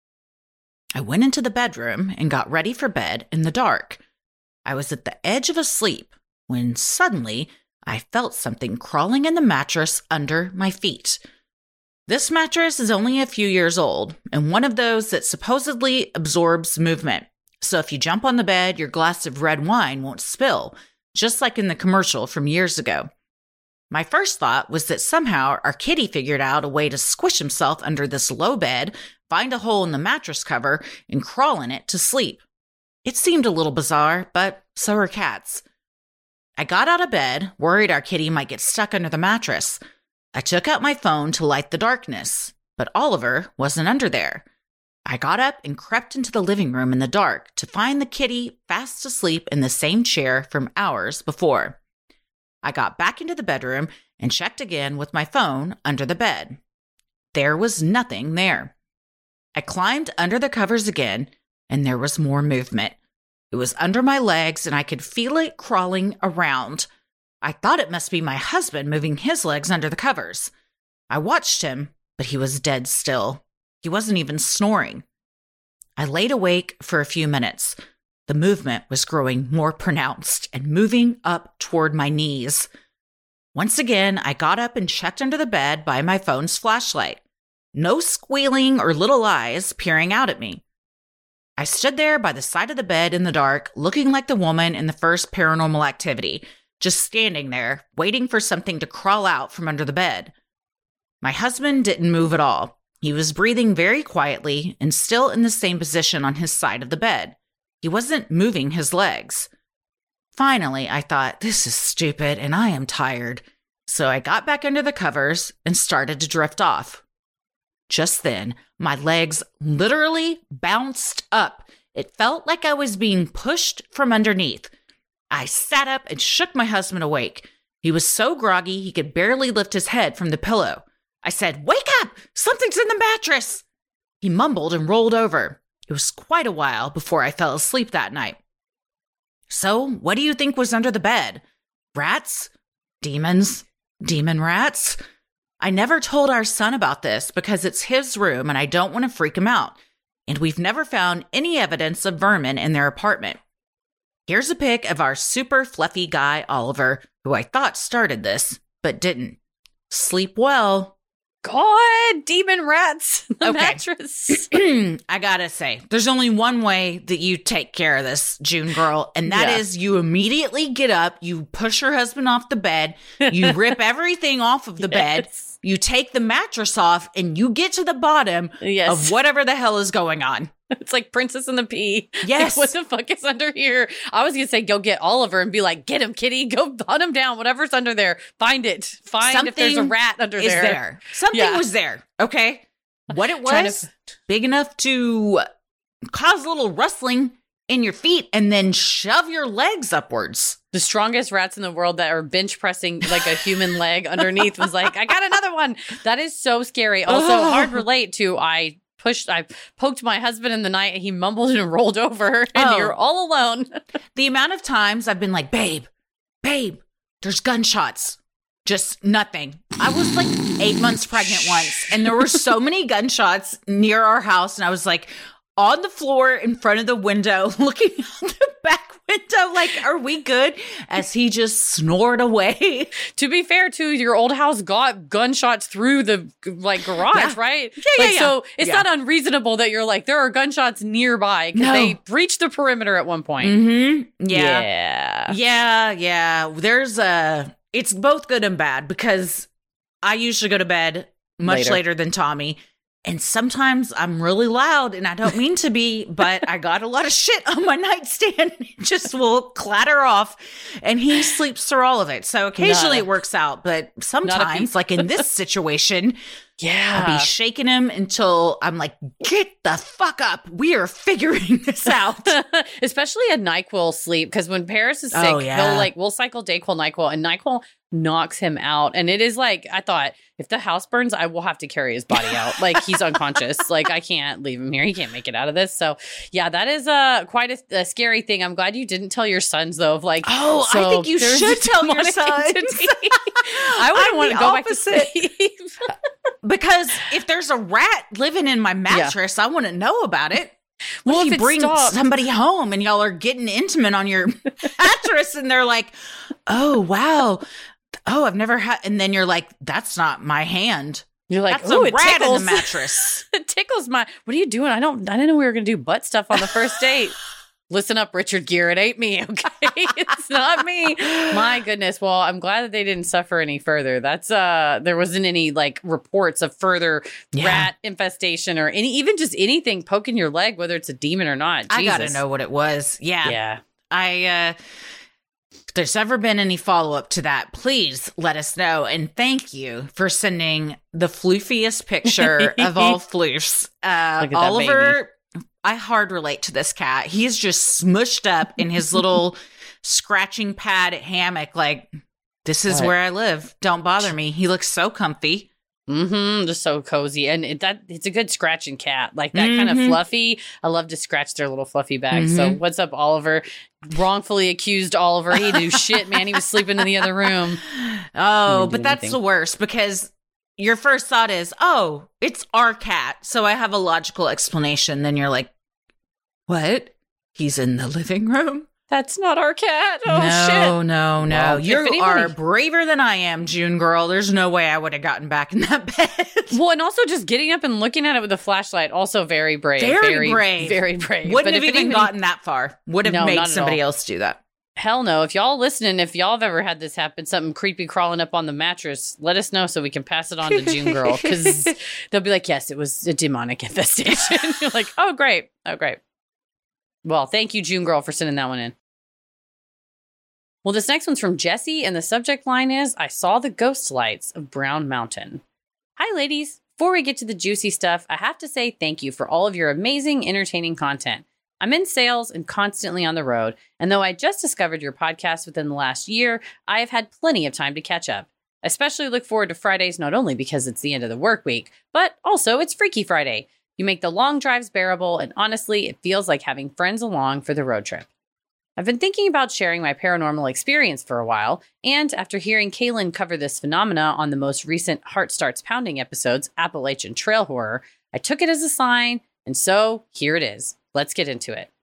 I went into the bedroom and got ready for bed in the dark. I was at the edge of a sleep when suddenly I felt something crawling in the mattress under my feet. This mattress is only a few years old and one of those that supposedly absorbs movement. So if you jump on the bed, your glass of red wine won't spill, just like in the commercial from years ago. My first thought was that somehow our kitty figured out a way to squish himself under this low bed, find a hole in the mattress cover, and crawl in it to sleep. It seemed a little bizarre, but so are cats. I got out of bed, worried our kitty might get stuck under the mattress. I took out my phone to light the darkness, but Oliver wasn't under there. I got up and crept into the living room in the dark to find the kitty fast asleep in the same chair from hours before. I got back into the bedroom and checked again with my phone under the bed. There was nothing there. I climbed under the covers again, and there was more movement. It was under my legs, and I could feel it crawling around. I thought it must be my husband moving his legs under the covers. I watched him, but he was dead still. He wasn't even snoring. I laid awake for a few minutes. The movement was growing more pronounced and moving up toward my knees. Once again, I got up and checked under the bed by my phone's flashlight. No squealing or little eyes peering out at me. I stood there by the side of the bed in the dark, looking like the woman in the first Paranormal Activity, just standing there, waiting for something to crawl out from under the bed. My husband didn't move at all. He was breathing very quietly and still in the same position on his side of the bed. He wasn't moving his legs. Finally, I thought, this is stupid and I am tired. So I got back under the covers and started to drift off. Just then, my legs literally bounced up. It felt like I was being pushed from underneath. I sat up and shook my husband awake. He was so groggy he could barely lift his head from the pillow. I said, "Wake up! Something's in the mattress!" He mumbled and rolled over. It was quite a while before I fell asleep that night. So, what do you think was under the bed? Rats? Demons? Demon rats? I never told our son about this because it's his room and I don't want to freak him out. And we've never found any evidence of vermin in their apartment. Here's a pic of our super fluffy guy, Oliver, who I thought started this, but didn't. Sleep well. God, demon rats. The Okay. mattress. I gotta say, there's only one way that you take care of this, June girl, and that Yeah. is you immediately get up, you push your husband off the bed, you rip everything off of the bed, Yes. you take the mattress off, and you get to the bottom Yes. of whatever the hell is going on. It's like Princess and the Pea. Yes. Like, what the fuck is under here? I was going to say, go get Oliver and be like, get him, kitty. Go hunt him down. Whatever's under there. Find it. Find if there's a Something rat under Is there. there. Something Yeah. was there, okay? What it Trying to was, big enough to cause a little rustling in your feet and then shove your legs upwards. The strongest rats in the world that are bench pressing like a human leg underneath was like, I got another one. That is so scary. Also, Ugh. hard relate to I pushed, I poked my husband in the night. He mumbled and rolled over, and Oh. you're all alone. The amount of times I've been like, babe, babe, there's gunshots. Just nothing. I was like eight months pregnant once, and there were so many gunshots near our house, and I was like on the floor in front of the window, looking out the back window, like, are we good? As he just snored away. To be fair, too, your old house got gunshots through the like garage, Yeah. right? Yeah, yeah, like, yeah. So it's Yeah. not unreasonable that you're like, there are gunshots nearby because No. they breached the perimeter at one point. Mm-hmm. Yeah. Yeah. Yeah, yeah. There's a, it's both good and bad because I usually go to bed much Later. later, than Tommy. And sometimes I'm really loud and I don't mean to be, but I got a lot of shit on my nightstand. It just will clatter off and he sleeps through all of it. So occasionally Not a- it works out, but sometimes, like in this situation, Yeah. I'll be shaking him until I'm like, get the fuck up. We are figuring this out. Especially a NyQuil sleep, because when Paris is sick, Oh, yeah. he'll like, we'll cycle Dayquil, NyQuil, and NyQuil knocks him out. And it is like, I thought, if the house burns, I will have to carry his body out. Like, he's unconscious. Like, I can't leave him here. He can't make it out of this. So, yeah, that is uh, quite a, a scary thing. I'm glad you didn't tell your sons, though, of like, Oh, I so think you there's should a tell your demonic sons. entity. I wouldn't I'm want to the go opposite. back to sleep. Because if there's a rat living in my mattress, I want to know about it. What Well, if if you it bring stopped? somebody home and y'all are getting intimate on your mattress and they're like, oh, wow. Oh, I've never had. And then you're like, that's not my hand. You're like, That's oh, a it rat tickles. in the mattress. It tickles my. What are you doing? I don't. I didn't know we were going to do butt stuff on the first date. Listen up, Richard Gere. It ain't me. Okay, it's not me. My goodness. Well, I'm glad that they didn't suffer any further. That's uh, there wasn't any like reports of further Yeah. rat infestation or any, even just anything poking your leg, whether it's a demon or not. I got to Jesus. know what it was. Yeah. Yeah. I, uh, if there's ever been any follow up to that, please let us know. And thank you for sending the floofiest picture of all floofs. Uh, Look at that Oliver, I hard relate to this cat. He's just smushed up in his little scratching pad hammock. Like, this is What? where I live. Don't bother me. He looks so comfy. Mm-hmm. Just so cozy. And it, that it's a good scratching cat. Like that kind of Mhm. fluffy. I love to scratch their little fluffy bags. So Mhm. what's up, Oliver? Wrongfully accused Oliver. He didn't do shit, man. He was sleeping in the other room. Oh, Didn't do but that's anything. the worst because your first thought is, oh, it's our cat. So I have a logical explanation. Then you're like, what? He's in the living room? That's not our cat. Oh no, shit. no, no. Well, if you anybody- are braver than I am, June girl. There's no way I would have gotten back in that bed. Well, and also just getting up and looking at it with a flashlight, also very brave. Very brave. Very brave. Wouldn't But have if even anybody- gotten that far. Would have No, made not at somebody all. else do that. Hell no. If y'all listening, if y'all have ever had this happen, something creepy crawling up on the mattress, let us know so we can pass it on to June Girl. Because they'll be like, yes, it was a demonic infestation. You're like, oh, great. Oh, great. Well, thank you, June Girl, for sending that one in. Well, this next one's from Jesse, and the subject line is, I saw the ghost lights of Brown Mountain. Hi, ladies. Before we get to the juicy stuff, I have to say thank you for all of your amazing, entertaining content. I'm in sales and constantly on the road, and though I just discovered your podcast within the last year, I have had plenty of time to catch up. I especially look forward to Fridays not only because it's the end of the work week, but also it's Freaky Friday. You make the long drives bearable, and honestly, it feels like having friends along for the road trip. I've been thinking about sharing my paranormal experience for a while, and after hearing Kaylin cover this phenomena on the most recent Heart Starts Pounding episodes, Appalachian Trail Horror, I took it as a sign, and so here it is. Let's get into it.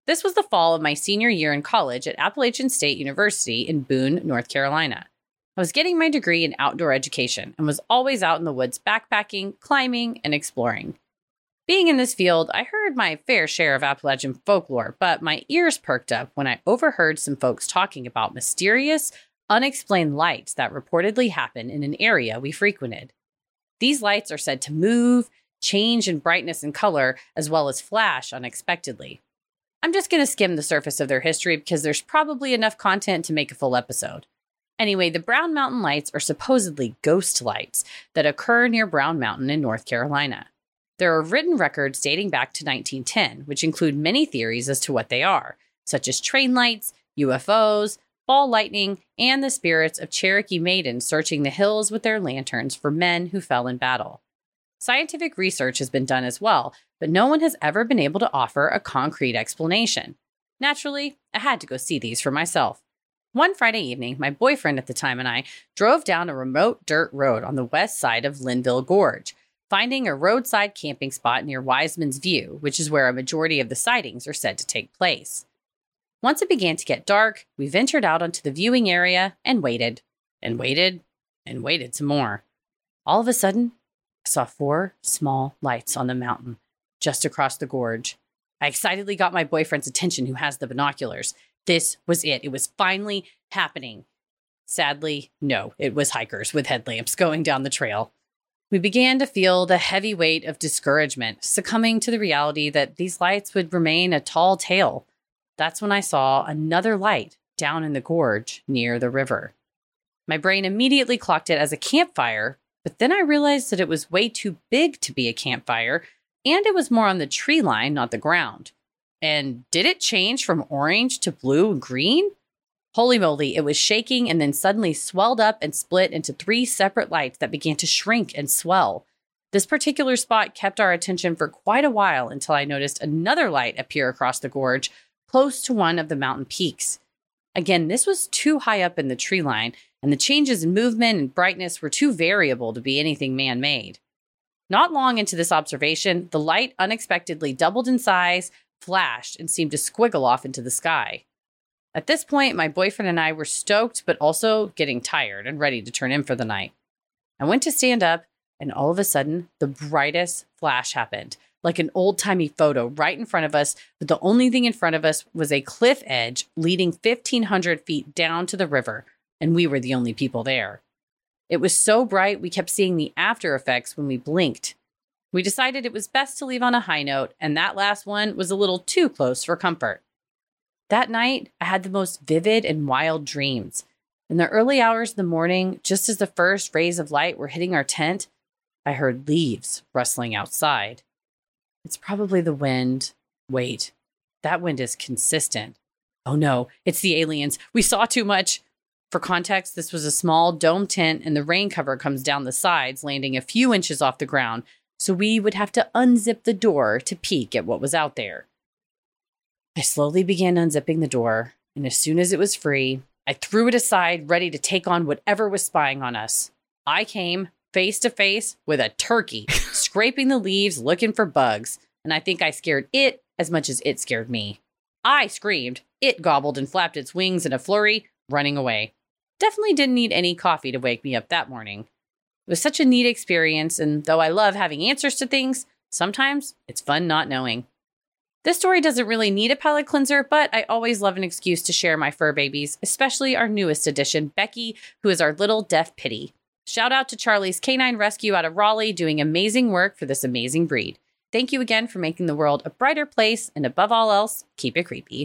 This was the fall of my senior year in college at Appalachian State University in Boone, North Carolina. I was getting my degree in outdoor education and was always out in the woods backpacking, climbing, and exploring. Being in this field, I heard my fair share of Appalachian folklore, but my ears perked up when I overheard some folks talking about mysterious, unexplained lights that reportedly happen in an area we frequented. These lights are said to move, change in brightness and color, as well as flash unexpectedly. I'm just going to skim the surface of their history because there's probably enough content to make a full episode. Anyway, the Brown Mountain Lights are supposedly ghost lights that occur near Brown Mountain in North Carolina. There are written records dating back to nineteen ten, which include many theories as to what they are, such as train lights, U F Os, ball lightning, and the spirits of Cherokee maidens searching the hills with their lanterns for men who fell in battle. Scientific research has been done as well, but no one has ever been able to offer a concrete explanation. Naturally, I had to go see these for myself. One Friday evening, my boyfriend at the time and I drove down a remote dirt road on the west side of Linville Gorge, finding a roadside camping spot near Wiseman's View, which is where a majority of the sightings are said to take place. Once it began to get dark, we ventured out onto the viewing area and waited, and waited, and waited some more. All of a sudden, I saw four small lights on the mountain just across the gorge. I excitedly got my boyfriend's attention, who has the binoculars. This was it. It was finally happening. Sadly, no, it was hikers with headlamps going down the trail. We began to feel the heavy weight of discouragement, succumbing to the reality that these lights would remain a tall tale. That's when I saw another light down in the gorge near the river. My brain immediately clocked it as a campfire, but then I realized that it was way too big to be a campfire, and it was more on the tree line, not the ground. And did it change from orange to blue and green? Holy moly, it was shaking and then suddenly swelled up and split into three separate lights that began to shrink and swell. This particular spot kept our attention for quite a while until I noticed another light appear across the gorge, close to one of the mountain peaks. Again, this was too high up in the tree line, and the changes in movement and brightness were too variable to be anything man-made. Not long into this observation, the light unexpectedly doubled in size, flashed, and seemed to squiggle off into the sky. At this point, my boyfriend and I were stoked, but also getting tired and ready to turn in for the night. I went to stand up, and all of a sudden, the brightest flash happened, like an old-timey photo right in front of us, but the only thing in front of us was a cliff edge leading fifteen hundred feet down to the river, and we were the only people there. It was so bright, we kept seeing the after effects when we blinked. We decided it was best to leave on a high note, and that last one was a little too close for comfort. That night, I had the most vivid and wild dreams. In the early hours of the morning, just as the first rays of light were hitting our tent, I heard leaves rustling outside. It's probably the wind. Wait, that wind is consistent. Oh no, it's the aliens. We saw too much. For context, this was a small dome tent and the rain cover comes down the sides, landing a few inches off the ground, so we would have to unzip the door to peek at what was out there. I slowly began unzipping the door, and as soon as it was free, I threw it aside, ready to take on whatever was spying on us. I came face to face with a turkey, scraping the leaves, looking for bugs, and I think I scared it as much as it scared me. I screamed, it gobbled and flapped its wings in a flurry, running away. Definitely didn't need any coffee to wake me up that morning. It was such a neat experience, and though I love having answers to things, sometimes it's fun not knowing. This story doesn't really need a palate cleanser, but I always love an excuse to share my fur babies, especially our newest addition, Becky, who is our little deaf pitty. Shout out to Charlie's Canine Rescue out of Raleigh, doing amazing work for this amazing breed. Thank you again for making the world a brighter place, and above all else, keep it creepy.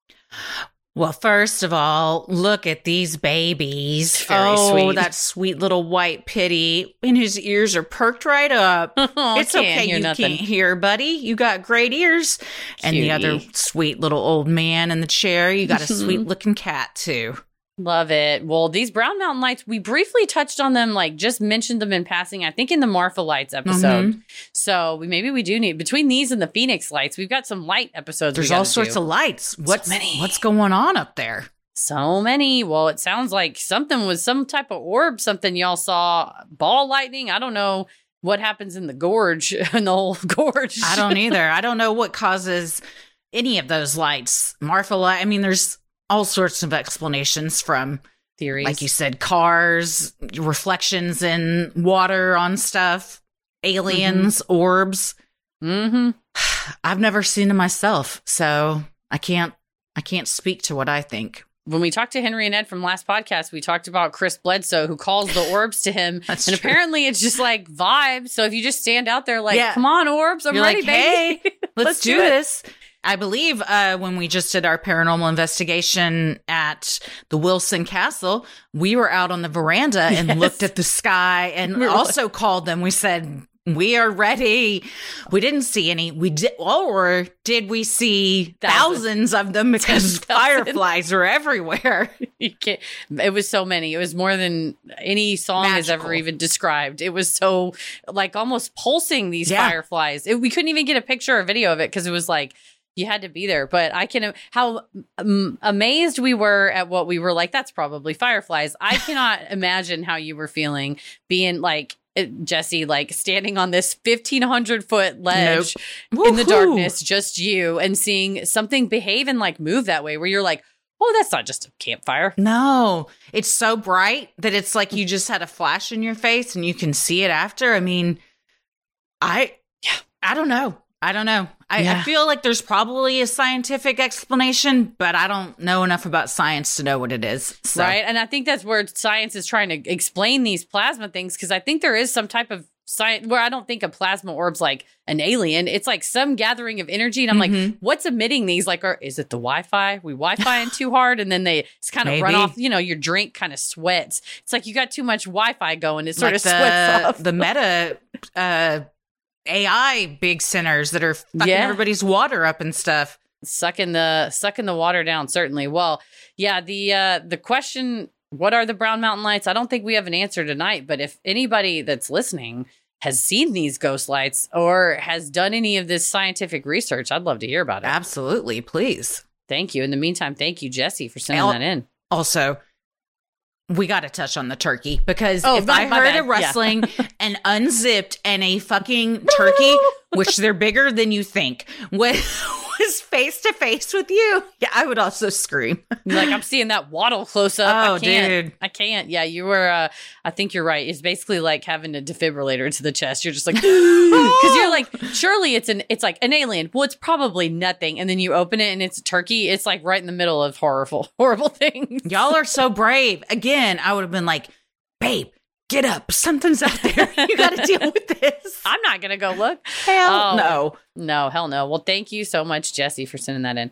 Well, first of all, look at these babies. Very oh, sweet. That sweet little white pitty. And his ears are perked right up. Oh, it's can't okay, hear you nothing. can't hear, buddy. You got great ears. And the other Cutie. sweet little old man in the chair, you got a sweet looking cat, too. Love it. Well, these Brown Mountain Lights, we briefly touched on them, like just mentioned them in passing, I think in the Marfa Lights episode. Mm-hmm. So we maybe we do need, between these and the Phoenix Lights, we've got some light episodes. There's we all gotta sorts do. of lights. What's, many. what's going on up there? So many. Well, it sounds like something was some type of orb, something y'all saw. Ball lightning. I don't know what happens in the gorge, in the whole gorge. I don't either. I don't know what causes any of those lights. Marfa light. I mean, there's all sorts of explanations from Theories. like you said, cars, reflections in water on stuff, aliens, mm-hmm. orbs. Mm-hmm. I've never seen them myself, so I can't I can't speak to what I think. When we talked to Henry and Ed from last podcast, we talked about Chris Bledsoe, who calls the orbs to him. That's and true. Apparently it's just like vibes. So if you just stand out there like, Yeah. come on, orbs, I'm You're ready, like, baby. hey, let's, Let's do, do it. this. I believe uh, when we just did our paranormal investigation at the Wilson Castle, we were out on the veranda and Yes. looked at the sky and We were also called them. We said, we are ready. We didn't see any. We did, or did we see Thousands. thousands of them because Ten thousand. fireflies are everywhere? You can't, it was so many. It was more than any song has Magical. ever even described. It was so like almost pulsing these Yeah. fireflies. It, we couldn't even get a picture or video of it because it was like you had to be there. But I can how um, amazed we were at what we were like. That's probably fireflies. I cannot imagine how you were feeling being like. It- Jesse, like standing on this fifteen hundred foot ledge in the Woohoo. darkness, just you, and seeing something behave and like move that way where you're like, oh, that's not just a campfire. No, it's so bright that it's like you just had a flash in your face and you can see it after. I mean, I, yeah, I don't know. I don't know. I, Yeah. I feel like there's probably a scientific explanation, but I don't know enough about science to know what it is. So. Right. And I think that's where science is trying to explain these plasma things because I think there is some type of science where I don't think a plasma orb's like an alien. It's like some gathering of energy. And I'm Mhm. like, what's emitting these? Like, are, is it the Wi Fi? We Wi Fi in too hard and then they just kind of run Maybe. off, you know, your drink kind of sweats. It's like you got too much Wi Fi going. It sort Like of sweats the, off. the meta uh, A I big centers that are fucking Yeah. everybody's water up and stuff. sucking the sucking the water down, certainly. Well, yeah, the uh the question, what are the Brown Mountain Lights? I don't think we have an answer tonight, but if anybody that's listening has seen these ghost lights or has done any of this scientific research, I'd love to hear about it. Absolutely, please. Thank you. In the meantime, thank you, Jesse, for sending Al- that in. Also, we got to touch on the turkey because Oh, if my- I my heard bad. a rustling and unzipped and a fucking turkey, which they're bigger than you think, was, was face to face with you, yeah, I would also scream. You're like, I'm seeing that waddle close up. Oh, I can't. dude. I can't. Yeah, you were, uh, I think you're right. It's basically like having a defibrillator to the chest. You're just like, because you're like, surely it's an, it's like an alien. Well, it's probably nothing. And then you open it and it's a turkey. It's like right in the middle of horrible, horrible things. Y'all are so brave. Again, I would have been like, babe, get up. Something's out there. You got to deal with this. I'm not going to go look. Hell Oh. no. No, hell no. Well, thank you so much, Jesse, for sending that in.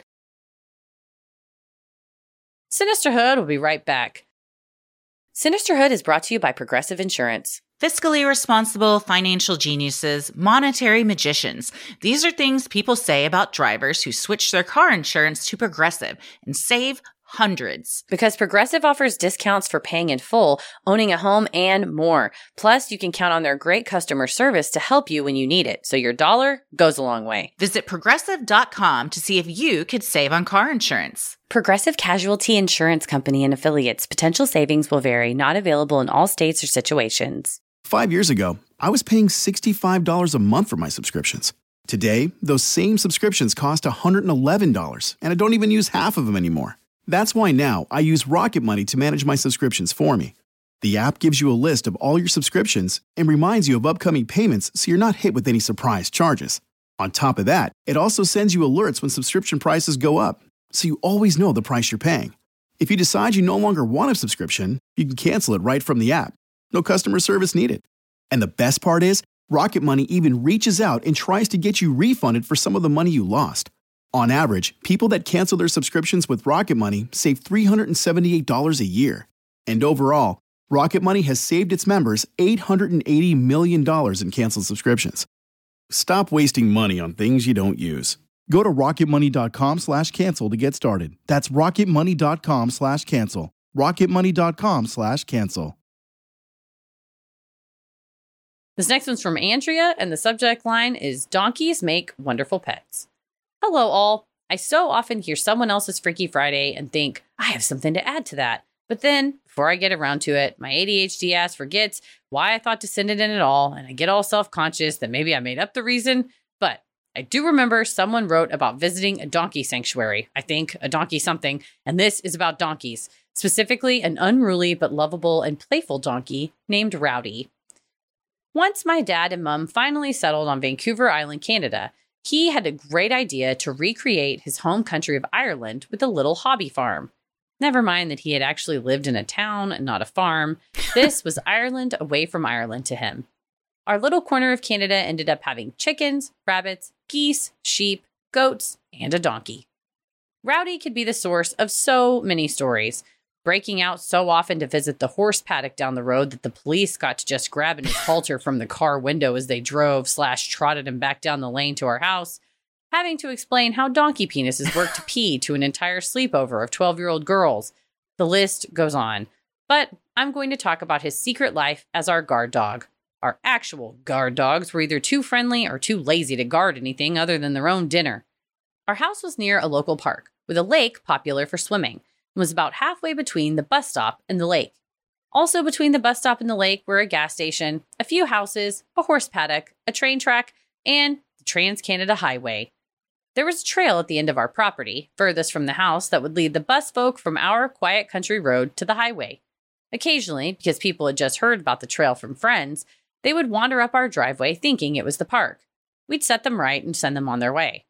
Sinisterhood will be right back. Sinisterhood is brought to you by Progressive Insurance. Fiscally responsible financial geniuses, monetary magicians. These are things people say about drivers who switch their car insurance to Progressive and save hundreds. Because Progressive offers discounts for paying in full, owning a home, and more. Plus, you can count on their great customer service to help you when you need it, so your dollar goes a long way. Visit progressive dot com to see if you could save on car insurance. Progressive Casualty Insurance Company and affiliates. Potential savings will vary, not available in all states or situations. Five years ago, I was paying sixty-five dollars a month for my subscriptions. Today, those same subscriptions cost one hundred eleven dollars, and I don't even use half of them anymore. That's why now I use Rocket Money to manage my subscriptions for me. The app gives you a list of all your subscriptions and reminds you of upcoming payments so you're not hit with any surprise charges. On top of that, it also sends you alerts when subscription prices go up, so you always know the price you're paying. If you decide you no longer want a subscription, you can cancel it right from the app. No customer service needed. And the best part is, Rocket Money even reaches out and tries to get you refunded for some of the money you lost. On average, people that cancel their subscriptions with Rocket Money save three hundred seventy-eight dollars a year. And overall, Rocket Money has saved its members eight hundred eighty million dollars in canceled subscriptions. Stop wasting money on things you don't use. Go to rocketmoney.com slash cancel to get started. That's rocketmoney.com slash cancel. rocketmoney.com slash cancel. This next one's from Andrea, and the subject line is Donkeys Make Wonderful Pets. Hello, all. I so often hear someone else's Freaky Friday and think, I have something to add to that. But then, before I get around to it, my A D H D ass forgets why I thought to send it in at all, and I get all self-conscious that maybe I made up the reason. But I do remember someone wrote about visiting a donkey sanctuary, I think, a donkey something, and this is about donkeys, specifically an unruly but lovable and playful donkey named Rowdy. Once my dad and mom finally settled on Vancouver Island, Canada, he had a great idea to recreate his home country of Ireland with a little hobby farm. Never mind that he had actually lived in a town and not a farm. This was Ireland away from Ireland to him. Our little corner of Canada ended up having chickens, rabbits, geese, sheep, goats, and a donkey. Rowdy could be the source of so many stories, breaking out so often to visit the horse paddock down the road that the police got to just grabbing his halter from the car window as they drove slash trotted him back down the lane to our house, having to explain how donkey penises work to pee to an entire sleepover of twelve-year-old girls. The list goes on. But I'm going to talk about his secret life as our guard dog. Our actual guard dogs were either too friendly or too lazy to guard anything other than their own dinner. Our house was near a local park, with a lake popular for swimming, and was about halfway between the bus stop and the lake. Also between the bus stop and the lake were a gas station, a few houses, a horse paddock, a train track, and the Trans-Canada Highway. There was a trail at the end of our property, furthest from the house, that would lead the bus folk from our quiet country road to the highway. Occasionally, because people had just heard about the trail from friends, they would wander up our driveway thinking it was the park. We'd set them right and send them on their way.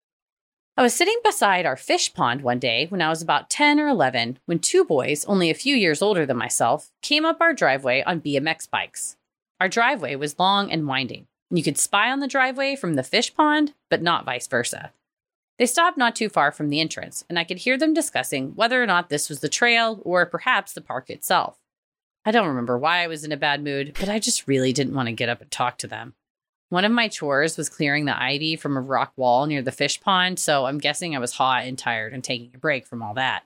I was sitting beside our fish pond one day when I was about ten or eleven when two boys, only a few years older than myself, came up our driveway on B M X bikes. Our driveway was long and winding, and you could spy on the driveway from the fish pond, but not vice versa. They stopped not too far from the entrance, and I could hear them discussing whether or not this was the trail or perhaps the park itself. I don't remember why I was in a bad mood, but I just really didn't want to get up and talk to them. One of my chores was clearing the ivy from a rock wall near the fish pond, so I'm guessing I was hot and tired and taking a break from all that.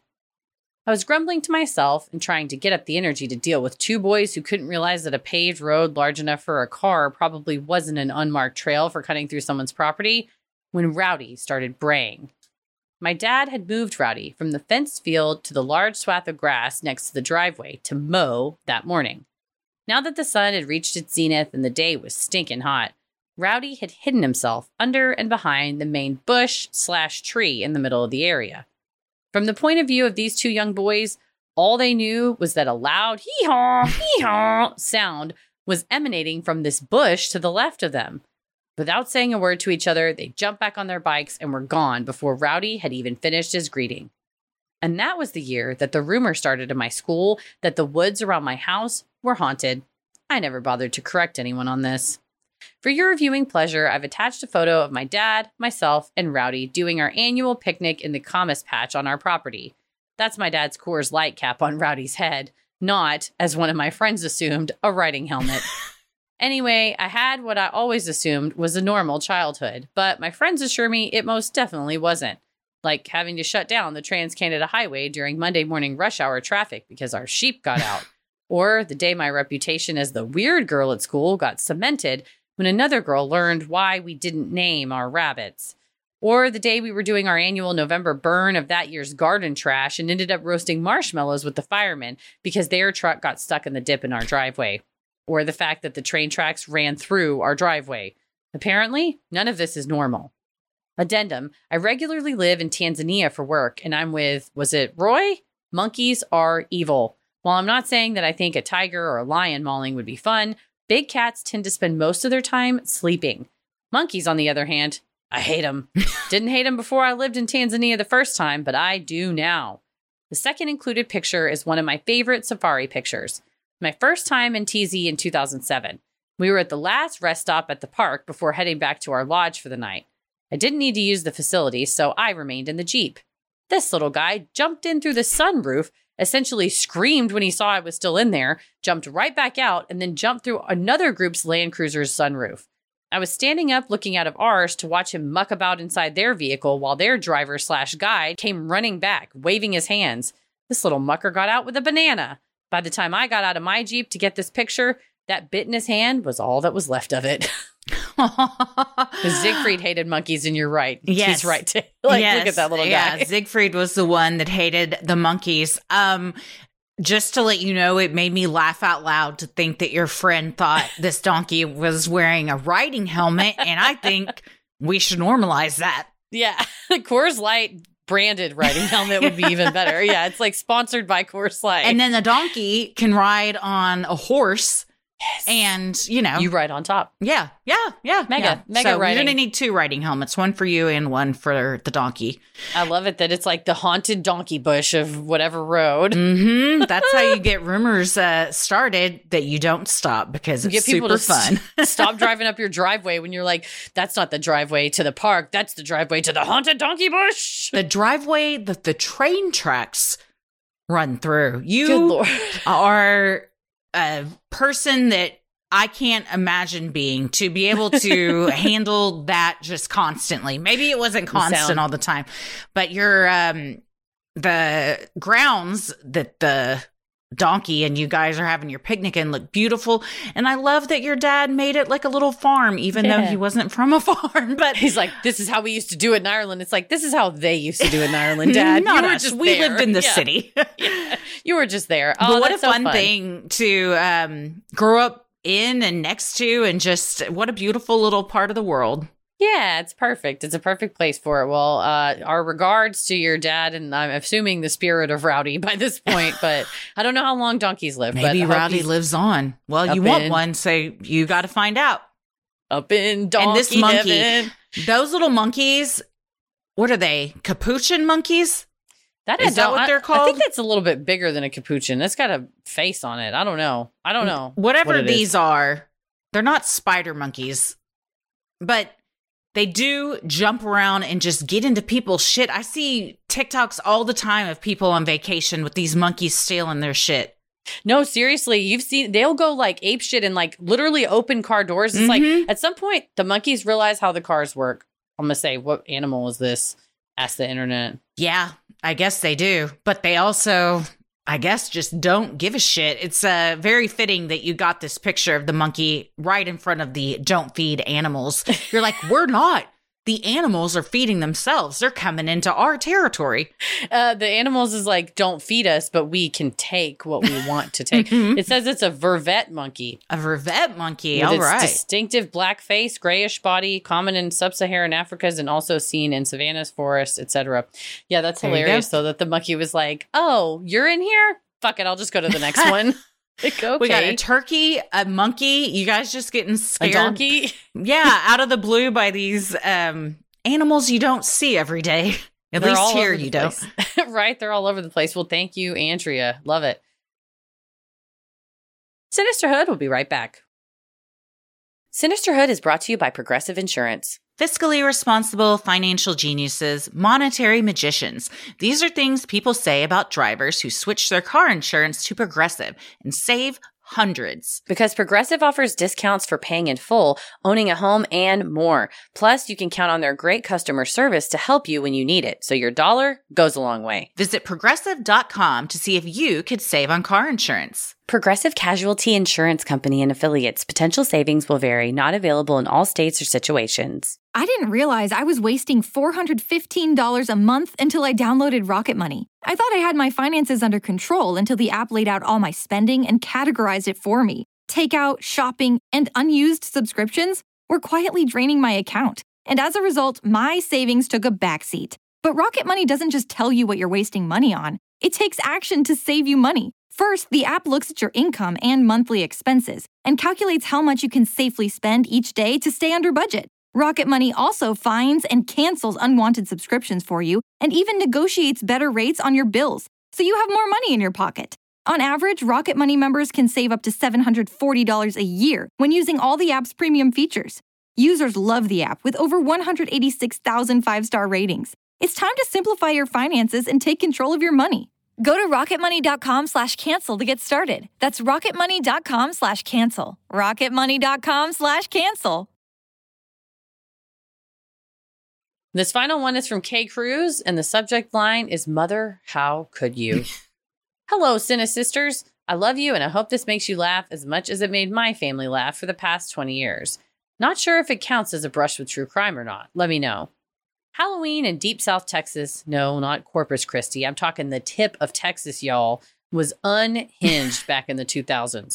I was grumbling to myself and trying to get up the energy to deal with two boys who couldn't realize that a paved road large enough for a car probably wasn't an unmarked trail for cutting through someone's property, when Rowdy started braying. My dad had moved Rowdy from the fenced field to the large swath of grass next to the driveway to mow that morning. Now that the sun had reached its zenith and the day was stinking hot, Rowdy had hidden himself under and behind the main bush slash tree in the middle of the area. From the point of view of these two young boys, all they knew was that a loud hee-haw, hee-haw sound was emanating from this bush to the left of them. Without saying a word to each other, they jumped back on their bikes and were gone before Rowdy had even finished his greeting. And that was the year that the rumor started in my school that the woods around my house were haunted. I never bothered to correct anyone on this. For your viewing pleasure, I've attached a photo of my dad, myself, and Rowdy doing our annual picnic in the Camas patch on our property. That's my dad's Coors Light cap on Rowdy's head, not, as one of my friends assumed, a riding helmet. Anyway, I had what I always assumed was a normal childhood, but my friends assure me it most definitely wasn't. Like having to shut down the Trans-Canada Highway during Monday morning rush hour traffic because our sheep got out. Or the day my reputation as the weird girl at school got cemented when another girl learned why we didn't name our rabbits. Or the day we were doing our annual November burn of that year's garden trash and ended up roasting marshmallows with the firemen because their truck got stuck in the dip in our driveway. Or the fact that the train tracks ran through our driveway. Apparently, none of this is normal. Addendum, I regularly live in Tanzania for work, and I'm with, was it Roy? Monkeys are evil. While I'm not saying that I think a tiger or a lion mauling would be fun, big cats tend to spend most of their time sleeping. Monkeys, on the other hand, I hate them. Didn't hate them before I lived in Tanzania the first time, but I do now. The second included picture is one of my favorite safari pictures. My first time in T Z in two thousand seven. We were at the last rest stop at the park before heading back to our lodge for the night. I didn't need to use the facilities, so I remained in the Jeep. This little guy jumped in through the sunroof, essentially screamed when he saw I was still in there, jumped right back out, and then jumped through another group's Land Cruiser's sunroof. I was standing up looking out of ours to watch him muck about inside their vehicle while their driver slash guide came running back, waving his hands. This little mucker got out with a banana. By the time I got out of my Jeep to get this picture, that bit in his hand was all that was left of it. Siegfried hated monkeys, and you're right. Yes. He's right. To, like, yes. Look at that little guy. Yeah, Siegfried was the one that hated the monkeys. Um, just to let you know, it made me laugh out loud to think that your friend thought this donkey was wearing a riding helmet, and I think we should normalize that. Yeah. Coors Light branded riding helmet would be even better. Yeah. It's like sponsored by Coors Light. And then the donkey can ride on a horse. Yes. And, you know. You ride on top. Yeah, yeah, yeah. Mega, yeah. mega so riding. you're going to need two riding helmets, one for you and one for the donkey. I love it that it's like the haunted donkey bush of whatever road. Mm-hmm. That's how you get rumors uh, started that you don't stop because it's You get people super to fun. s- stop driving up your driveway when you're like, that's not the driveway to the park. That's the driveway to the haunted donkey bush. The driveway that the train tracks run through. Good You Lord. are a person that I can't imagine being to be able to handle that just constantly. Maybe it wasn't constant sound. all the time, but your um the grounds that the donkey and you guys are having your picnic in look beautiful. And I love that your dad made it like a little farm, even Yeah. though he wasn't from a farm. But He's like, this is how we used to do it in Ireland. It's like, this is how they used to do it in Ireland, Dad. not you were us. just We there. lived in the Yeah. city. Yeah. You were just there. But Oh, what a that's so fun, fun thing to um, grow up in and next to, and just what a beautiful little part of the world. Yeah, it's perfect. It's a perfect place for it. Well, uh, our regards to your dad, and I'm assuming the spirit of Rowdy by this point, but I don't know how long donkeys live. Maybe but I hope Rowdy he's lives on. Well, you up want in- one, so you got to find out. up in donkey And this monkey, heaven. those little monkeys, what are they? Capuchin monkeys? That Is that don't- what I- they're I called? think that's a little bit bigger than a capuchin. It's got a face on it. I don't know. I don't know. Whatever what it is. these are, they're not spider monkeys, but they do jump around and just get into people's shit. I see TikToks all the time of people on vacation with these monkeys stealing their shit. No, seriously, you've seen they'll go like ape shit and like literally open car doors. It's Mhm. like at some point the monkeys realize how the cars work. I'm gonna say, what animal is this? Ask the internet. Yeah, I guess they do. But they also, I guess, just don't give a shit. It's uh, very fitting that you got this picture of the monkey right in front of the don't feed animals. You're like, we're not. The animals are feeding themselves. They're coming into our territory. Uh, the animals is like, don't feed us, but we can take what we want to take. Mhm. It says it's a vervet monkey. A vervet monkey. With All its right. distinctive black face, grayish body, common in sub-Saharan Africas and also seen in savannas, forests, et cetera. Yeah, that's There you hilarious. go. So that the monkey was like, "Oh, you're in here? Fuck it, I'll just go to the next one." Like, okay, We got a turkey, a monkey. You guys just getting a scared. donkey. Yeah, out of the blue by these um, animals you don't see every day. At They're all least here over the you don't. place. Right? They're all over the place. Well, thank you, Andrea. Love it. Sinisterhood will be right back. Sinisterhood is brought to you by Progressive Insurance. Fiscally responsible financial geniuses, monetary magicians. These are things people say about drivers who switch their car insurance to Progressive and save hundreds. Because Progressive offers discounts for paying in full, owning a home, and more. Plus, you can count on their great customer service to help you when you need it, so your dollar goes a long way. Visit progressive dot com to see if you could save on car insurance. Progressive Casualty Insurance Company and affiliates. Potential savings will vary. Not available in all states or situations. I didn't realize I was wasting four hundred fifteen dollars a month until I downloaded Rocket Money. I thought I had my finances under control until the app laid out all my spending and categorized it for me. Takeout, shopping, and unused subscriptions were quietly draining my account. And as a result, my savings took a backseat. But Rocket Money doesn't just tell you what you're wasting money on. It takes action to save you money. First, the app looks at your income and monthly expenses and calculates how much you can safely spend each day to stay under budget. Rocket Money also finds and cancels unwanted subscriptions for you and even negotiates better rates on your bills, so you have more money in your pocket. On average, Rocket Money members can save up to seven hundred forty dollars a year when using all the app's premium features. Users love the app with over one hundred eighty-six thousand five-star ratings. It's time to simplify your finances and take control of your money. Go to rocketmoney.com slash cancel to get started. That's rocketmoney.com slash cancel. rocketmoney.com slash cancel. This final one is from Kay Cruz, and the subject line is Mother, How Could You? Hello, Cine Sisters. I love you, and I hope this makes you laugh as much as it made my family laugh for the past twenty years. Not sure if it counts as a brush with true crime or not. Let me know. Halloween in Deep South Texas, no, not Corpus Christi, I'm talking the tip of Texas, y'all, was unhinged back in the two thousands.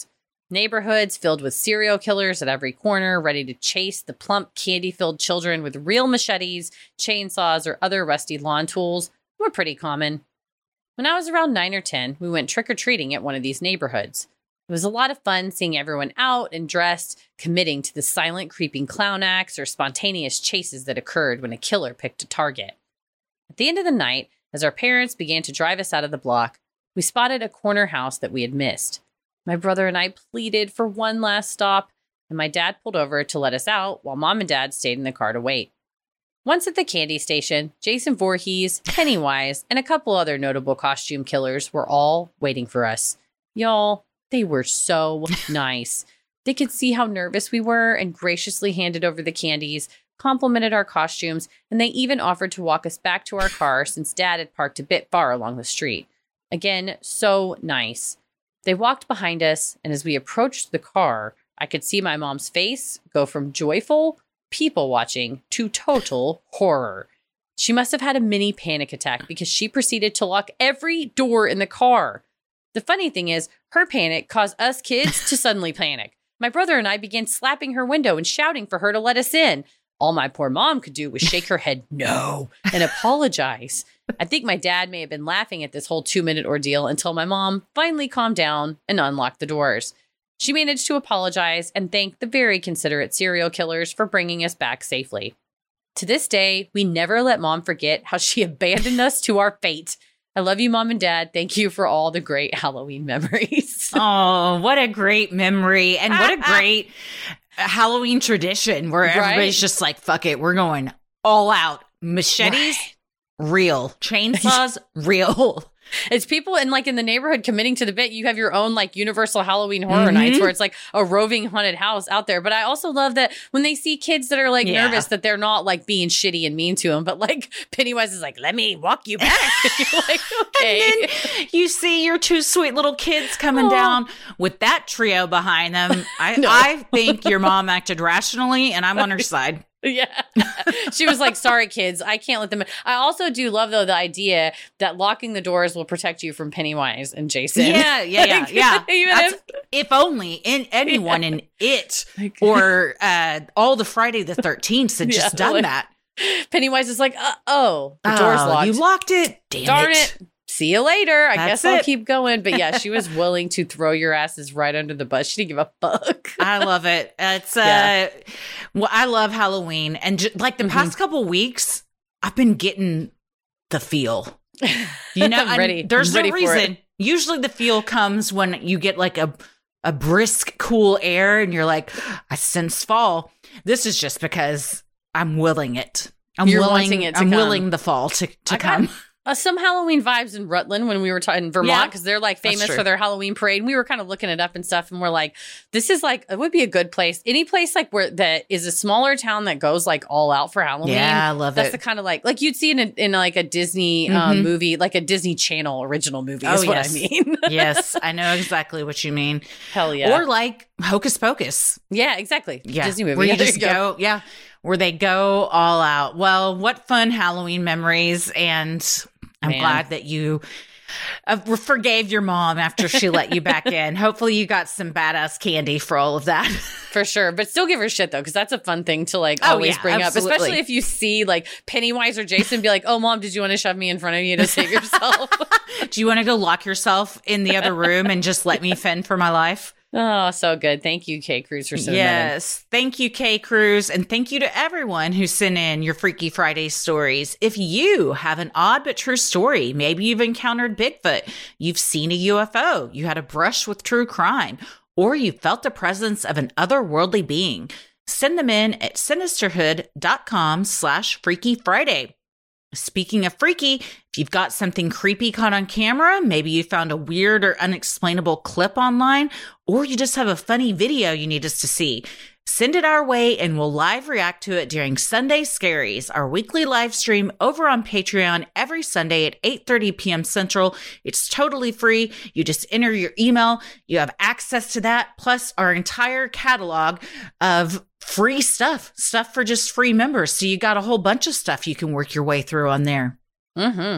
Neighborhoods filled with serial killers at every corner, ready to chase the plump, candy-filled children with real machetes, chainsaws, or other rusty lawn tools were pretty common. When I was around nine or ten, we went trick-or-treating at one of these neighborhoods. It was a lot of fun seeing everyone out and dressed, committing to the silent, creeping clown acts or spontaneous chases that occurred when a killer picked a target. At the end of the night, as our parents began to drive us out of the block, we spotted a corner house that we had missed. My brother and I pleaded for one last stop, and my dad pulled over to let us out while Mom and Dad stayed in the car to wait. Once at the candy station, Jason Voorhees, Pennywise, and a couple other notable costume killers were all waiting for us. Y'all, they were so nice. They could see how nervous we were and graciously handed over the candies, complimented our costumes, and they even offered to walk us back to our car since Dad had parked a bit far along the street. Again, so nice. They walked behind us, and as we approached the car, I could see my mom's face go from joyful, people watching, to total horror. She must have had a mini panic attack because she proceeded to lock every door in the car. The funny thing is, her panic caused us kids to suddenly panic. My brother and I began slapping her window and shouting for her to let us in. All my poor mom could do was shake her head no and apologize. I think my dad may have been laughing at this whole two-minute ordeal until my mom finally calmed down and unlocked the doors. She managed to apologize and thank the very considerate serial killers for bringing us back safely. To this day, we never let Mom forget how she abandoned us to our fate. I love you, Mom and Dad. Thank you for all the great Halloween memories. Oh, what a great memory. And what a great Halloween tradition where Right? everybody's just like, fuck it, we're going all out. Machetes, real. Chainsaws, real. It's people in like in the neighborhood committing to the bit. You have your own like Universal Halloween Horror Mhm. Nights where it's like a roving haunted house out there. But I also love that when they see kids that are like Yeah. nervous that they're not like being shitty and mean to them, but like Pennywise is like, let me walk you back. You're like, okay. And then you see your two sweet little kids coming Oh. down with that trio behind them. I, No. I think your mom acted rationally, and I'm on her side. Yeah. She was like, sorry, kids, I can't let them in. I also do love, though, the idea that locking the doors will protect you from Pennywise and Jason. Yeah, yeah, yeah, Like, yeah. Even That's- if, if only in anyone in it or uh, all the Friday the thirteenth had just Yeah, done like, that. Pennywise is like, uh, oh, the door's Oh, locked. You locked it. Damn Darn it. See you later. I That's guess I'll it. keep going. But yeah, she was willing to throw your asses right under the bus. She didn't give a fuck. I love it. It's uh, Yeah. well, I love Halloween, and ju- like the Mhm. past couple weeks, I've been getting the feel. You know, I'm and ready. There's I'm ready no for it. reason. Usually, the feel comes when you get like a a brisk, cool air, and you're like, I sense fall. This is just because I'm willing it. I'm You're willing. wanting it to I'm come. willing the fall to to I got- come. Uh, some Halloween vibes in Rutland when we were ta- in Vermont Yeah, because they're like that's famous true. for their Halloween parade. And we were kind of looking it up and stuff, and we're like, "This is like it would be a good place. Any place like where that is a smaller town that goes like all out for Halloween. Yeah, I love That's it. the kind of like like you'd see in a, in like a Disney um, Mhm. movie, like a Disney Channel original movie. Oh, Is what yes. I mean. Yes, I know exactly what you mean. Hell yeah. Or like Hocus Pocus. yeah, exactly. Yeah, Disney movie. where you Yeah, there just go. Yeah, where they go all out. Well, what fun Halloween memories, and I'm Man. glad that you uh, forgave your mom after she let you back in. Hopefully, you got some badass candy for all of that. For sure. But still give her shit, though, because that's a fun thing to, like, Oh, always yeah, bring absolutely. up. Especially if you see, like, Pennywise or Jason be like, oh, Mom, did you want to shove me in front of you to save yourself? Do you want to go lock yourself in the other room and just let me fend for my life? Oh, so good. Thank you, Kay Cruz, for sending that in. Yes. Thank you, Kay Cruz. And thank you to everyone who sent in your Freaky Friday stories. If you have an odd but true story, maybe you've encountered Bigfoot, you've seen a U F O, you had a brush with true crime, or you felt the presence of an otherworldly being, send them in at sinisterhood.com slash Freaky Friday. Speaking of freaky, if you've got something creepy caught on camera, maybe you found a weird or unexplainable clip online, or you just have a funny video you need us to see, send it our way and we'll live react to it during Sunday Scaries, our weekly live stream over on Patreon every Sunday at eight thirty p.m. Central. It's totally free. You just enter your email. You have access to that, plus our entire catalog of free stuff, stuff for just free members. So you got a whole bunch of stuff you can work your way through on there. Mm-hmm.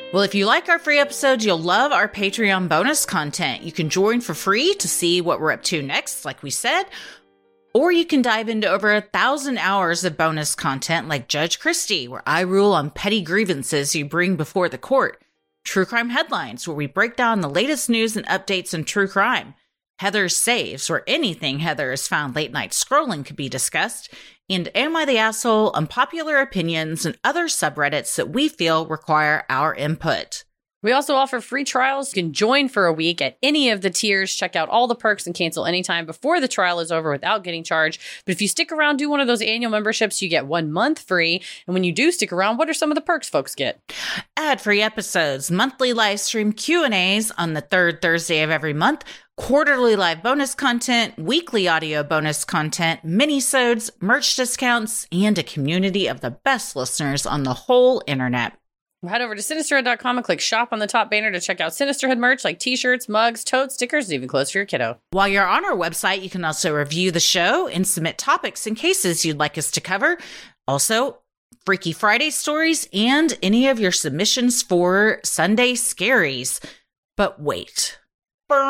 Well, if you like our free episodes, you'll love our Patreon bonus content. You can join for free to see what we're up to next, like we said, or you can dive into over a thousand hours of bonus content like Judge Christie, where I rule on petty grievances you bring before the court, True Crime Headlines, where we break down the latest news and updates in true crime, Heather's Saves, where anything Heather has found late night scrolling could be discussed, and Am I the Asshole? Unpopular opinions and other subreddits that we feel require our input. We also offer free trials. You can join for a week at any of the tiers, check out all the perks, and cancel anytime before the trial is over without getting charged. But if you stick around, do one of those annual memberships, you get one month free. And when you do stick around, what are some of the perks folks get? Ad-free episodes, monthly live stream Q and A's on the third Thursday of every month, quarterly live bonus content, weekly audio bonus content, mini-sodes, merch discounts, and a community of the best listeners on the whole internet. Head over to Sinisterhood dot com and click shop on the top banner to check out Sinisterhood merch like t-shirts, mugs, totes, stickers, and even clothes for your kiddo. While you're on our website, you can also review the show and submit topics and cases you'd like us to cover. Also, Freaky Friday stories and any of your submissions for Sunday Scaries. But wait. Come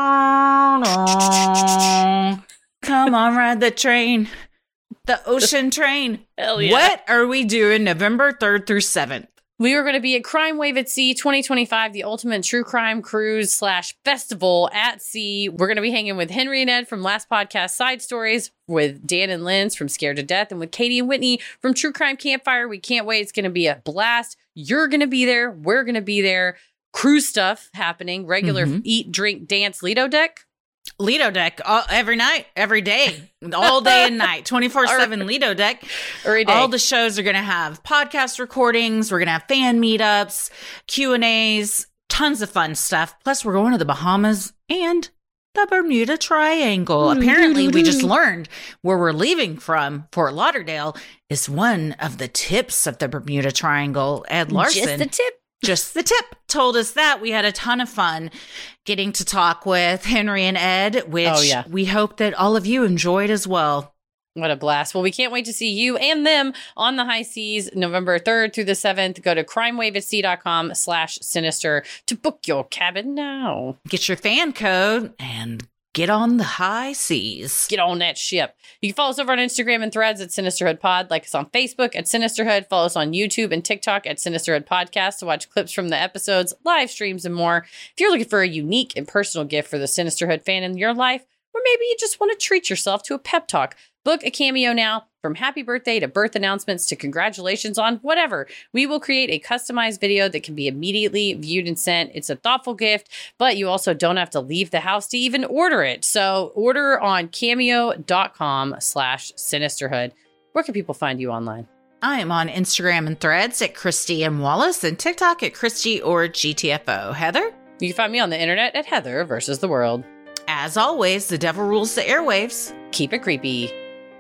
on, ride the train. The ocean train. Hell yeah. What are we doing November third through seventh? We are going to be at Crime Wave at Sea twenty twenty-five, the ultimate true crime cruise slash festival at sea. We're going to be hanging with Henry and Ed from last podcast Side Stories, with Dan and Linz from Scared to Death, and with Katie and Whitney from True Crime Campfire. We can't wait. It's going to be a blast. You're going to be there. We're going to be there. Cruise stuff happening. Regular mm-hmm. eat, drink, dance, Lido deck. Lido deck all, every night, every day, all day and night, twenty-four seven Lido deck. Every day. All the shows are going to have podcast recordings. We're going to have fan meetups, Q and A's, tons of fun stuff. Plus, we're going to the Bahamas and the Bermuda Triangle. Apparently, we just learned where we're leaving from, Fort Lauderdale, is one of the tips of the Bermuda Triangle. Ed Larson. Just the tip. Just the tip told us that. We had a ton of fun getting to talk with Henry and Ed, which oh, yeah. we hope that all of you enjoyed as well. What a blast. Well, we can't wait to see you and them on the high seas November third through the seventh. Go to crimewaveatsea.com slash sinister to book your cabin now. Get your fan code and get on the high seas. Get on that ship. You can follow us over on Instagram and Threads at Sinisterhood Pod. Like us on Facebook at Sinisterhood. Follow us on YouTube and TikTok at Sinisterhood Podcast to watch clips from the episodes, live streams, and more. If you're looking for a unique and personal gift for the Sinisterhood fan in your life, or maybe you just want to treat yourself to a pep talk, book a cameo now. From happy birthday to birth announcements to congratulations on whatever, we will create a customized video that can be immediately viewed and sent. It's a thoughtful gift, but you also don't have to leave the house to even order it. So order on cameo.com slash sinisterhood. Where can people find you online? I am on Instagram and Threads at Christy M. Wallace and TikTok at Christy or G T F O. Heather? You can find me on the internet at Heather versus the world. As always, the devil rules the airwaves. Keep it creepy.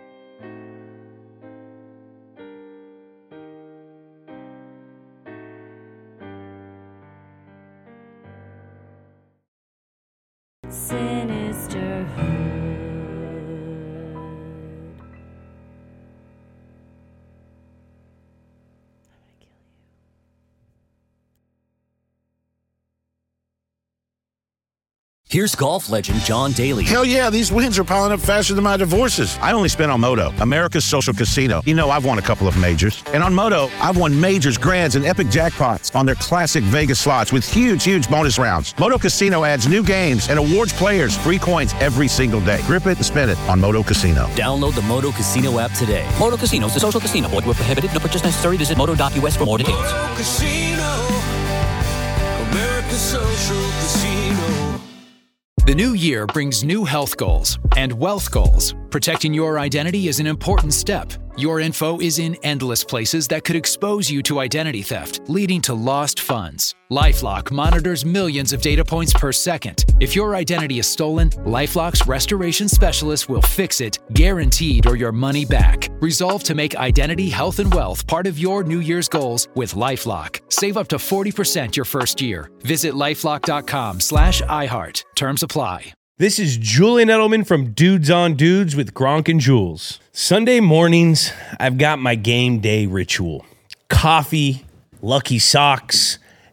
Here's golf legend John Daly. Hell yeah, these wins are piling up faster than my divorces. I only spent on Moto, America's social casino. You know, I've won a couple of majors. And on Moto, I've won majors, grands, and epic jackpots on their classic Vegas slots with huge, huge bonus rounds. Moto Casino adds new games and awards players free coins every single day. Grip it and spin it on Moto Casino. Download the Moto Casino app today. Moto Casino is a social casino. Void where prohibited. No purchase necessary. Visit moto dot U S for more details. Moto Casino, America's social casino. The new year brings new health goals and wealth goals. Protecting your identity is an important step. Your info is in endless places that could expose you to identity theft, leading to lost funds. LifeLock monitors millions of data points per second. If your identity is stolen, LifeLock's restoration specialist will fix it, guaranteed, or your money back. Resolve to make identity, health, and wealth part of your New Year's goals with LifeLock. Save up to forty percent your first year. Visit lifelock.com slash iHeart. Terms apply. This is Julian Edelman from Dudes on Dudes with Gronk and Jules. Sunday mornings, I've got my game day ritual. Coffee, Lucky Socks,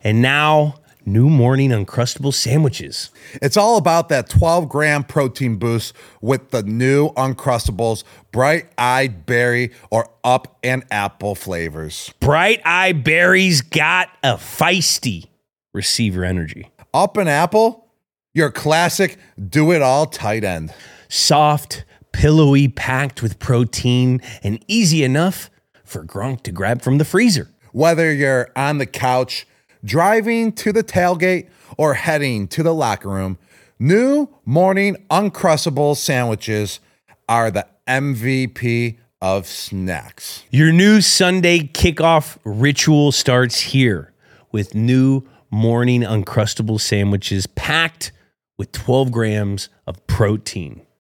And now, new morning Uncrustable sandwiches. It's all about that twelve gram protein boost with the new Uncrustables Bright Eyed Berry or Up and Apple flavors. Bright Eye Berry's got a feisty receiver energy. Up and Apple, your classic do-it-all tight end. Soft, pillowy, packed with protein, and easy enough for Gronk to grab from the freezer. Whether you're on the couch, driving to the tailgate, or heading to the locker room, new morning Uncrustable sandwiches are the M V P of snacks. Your new Sunday kickoff ritual starts here with new morning Uncrustable sandwiches packed with twelve grams of protein.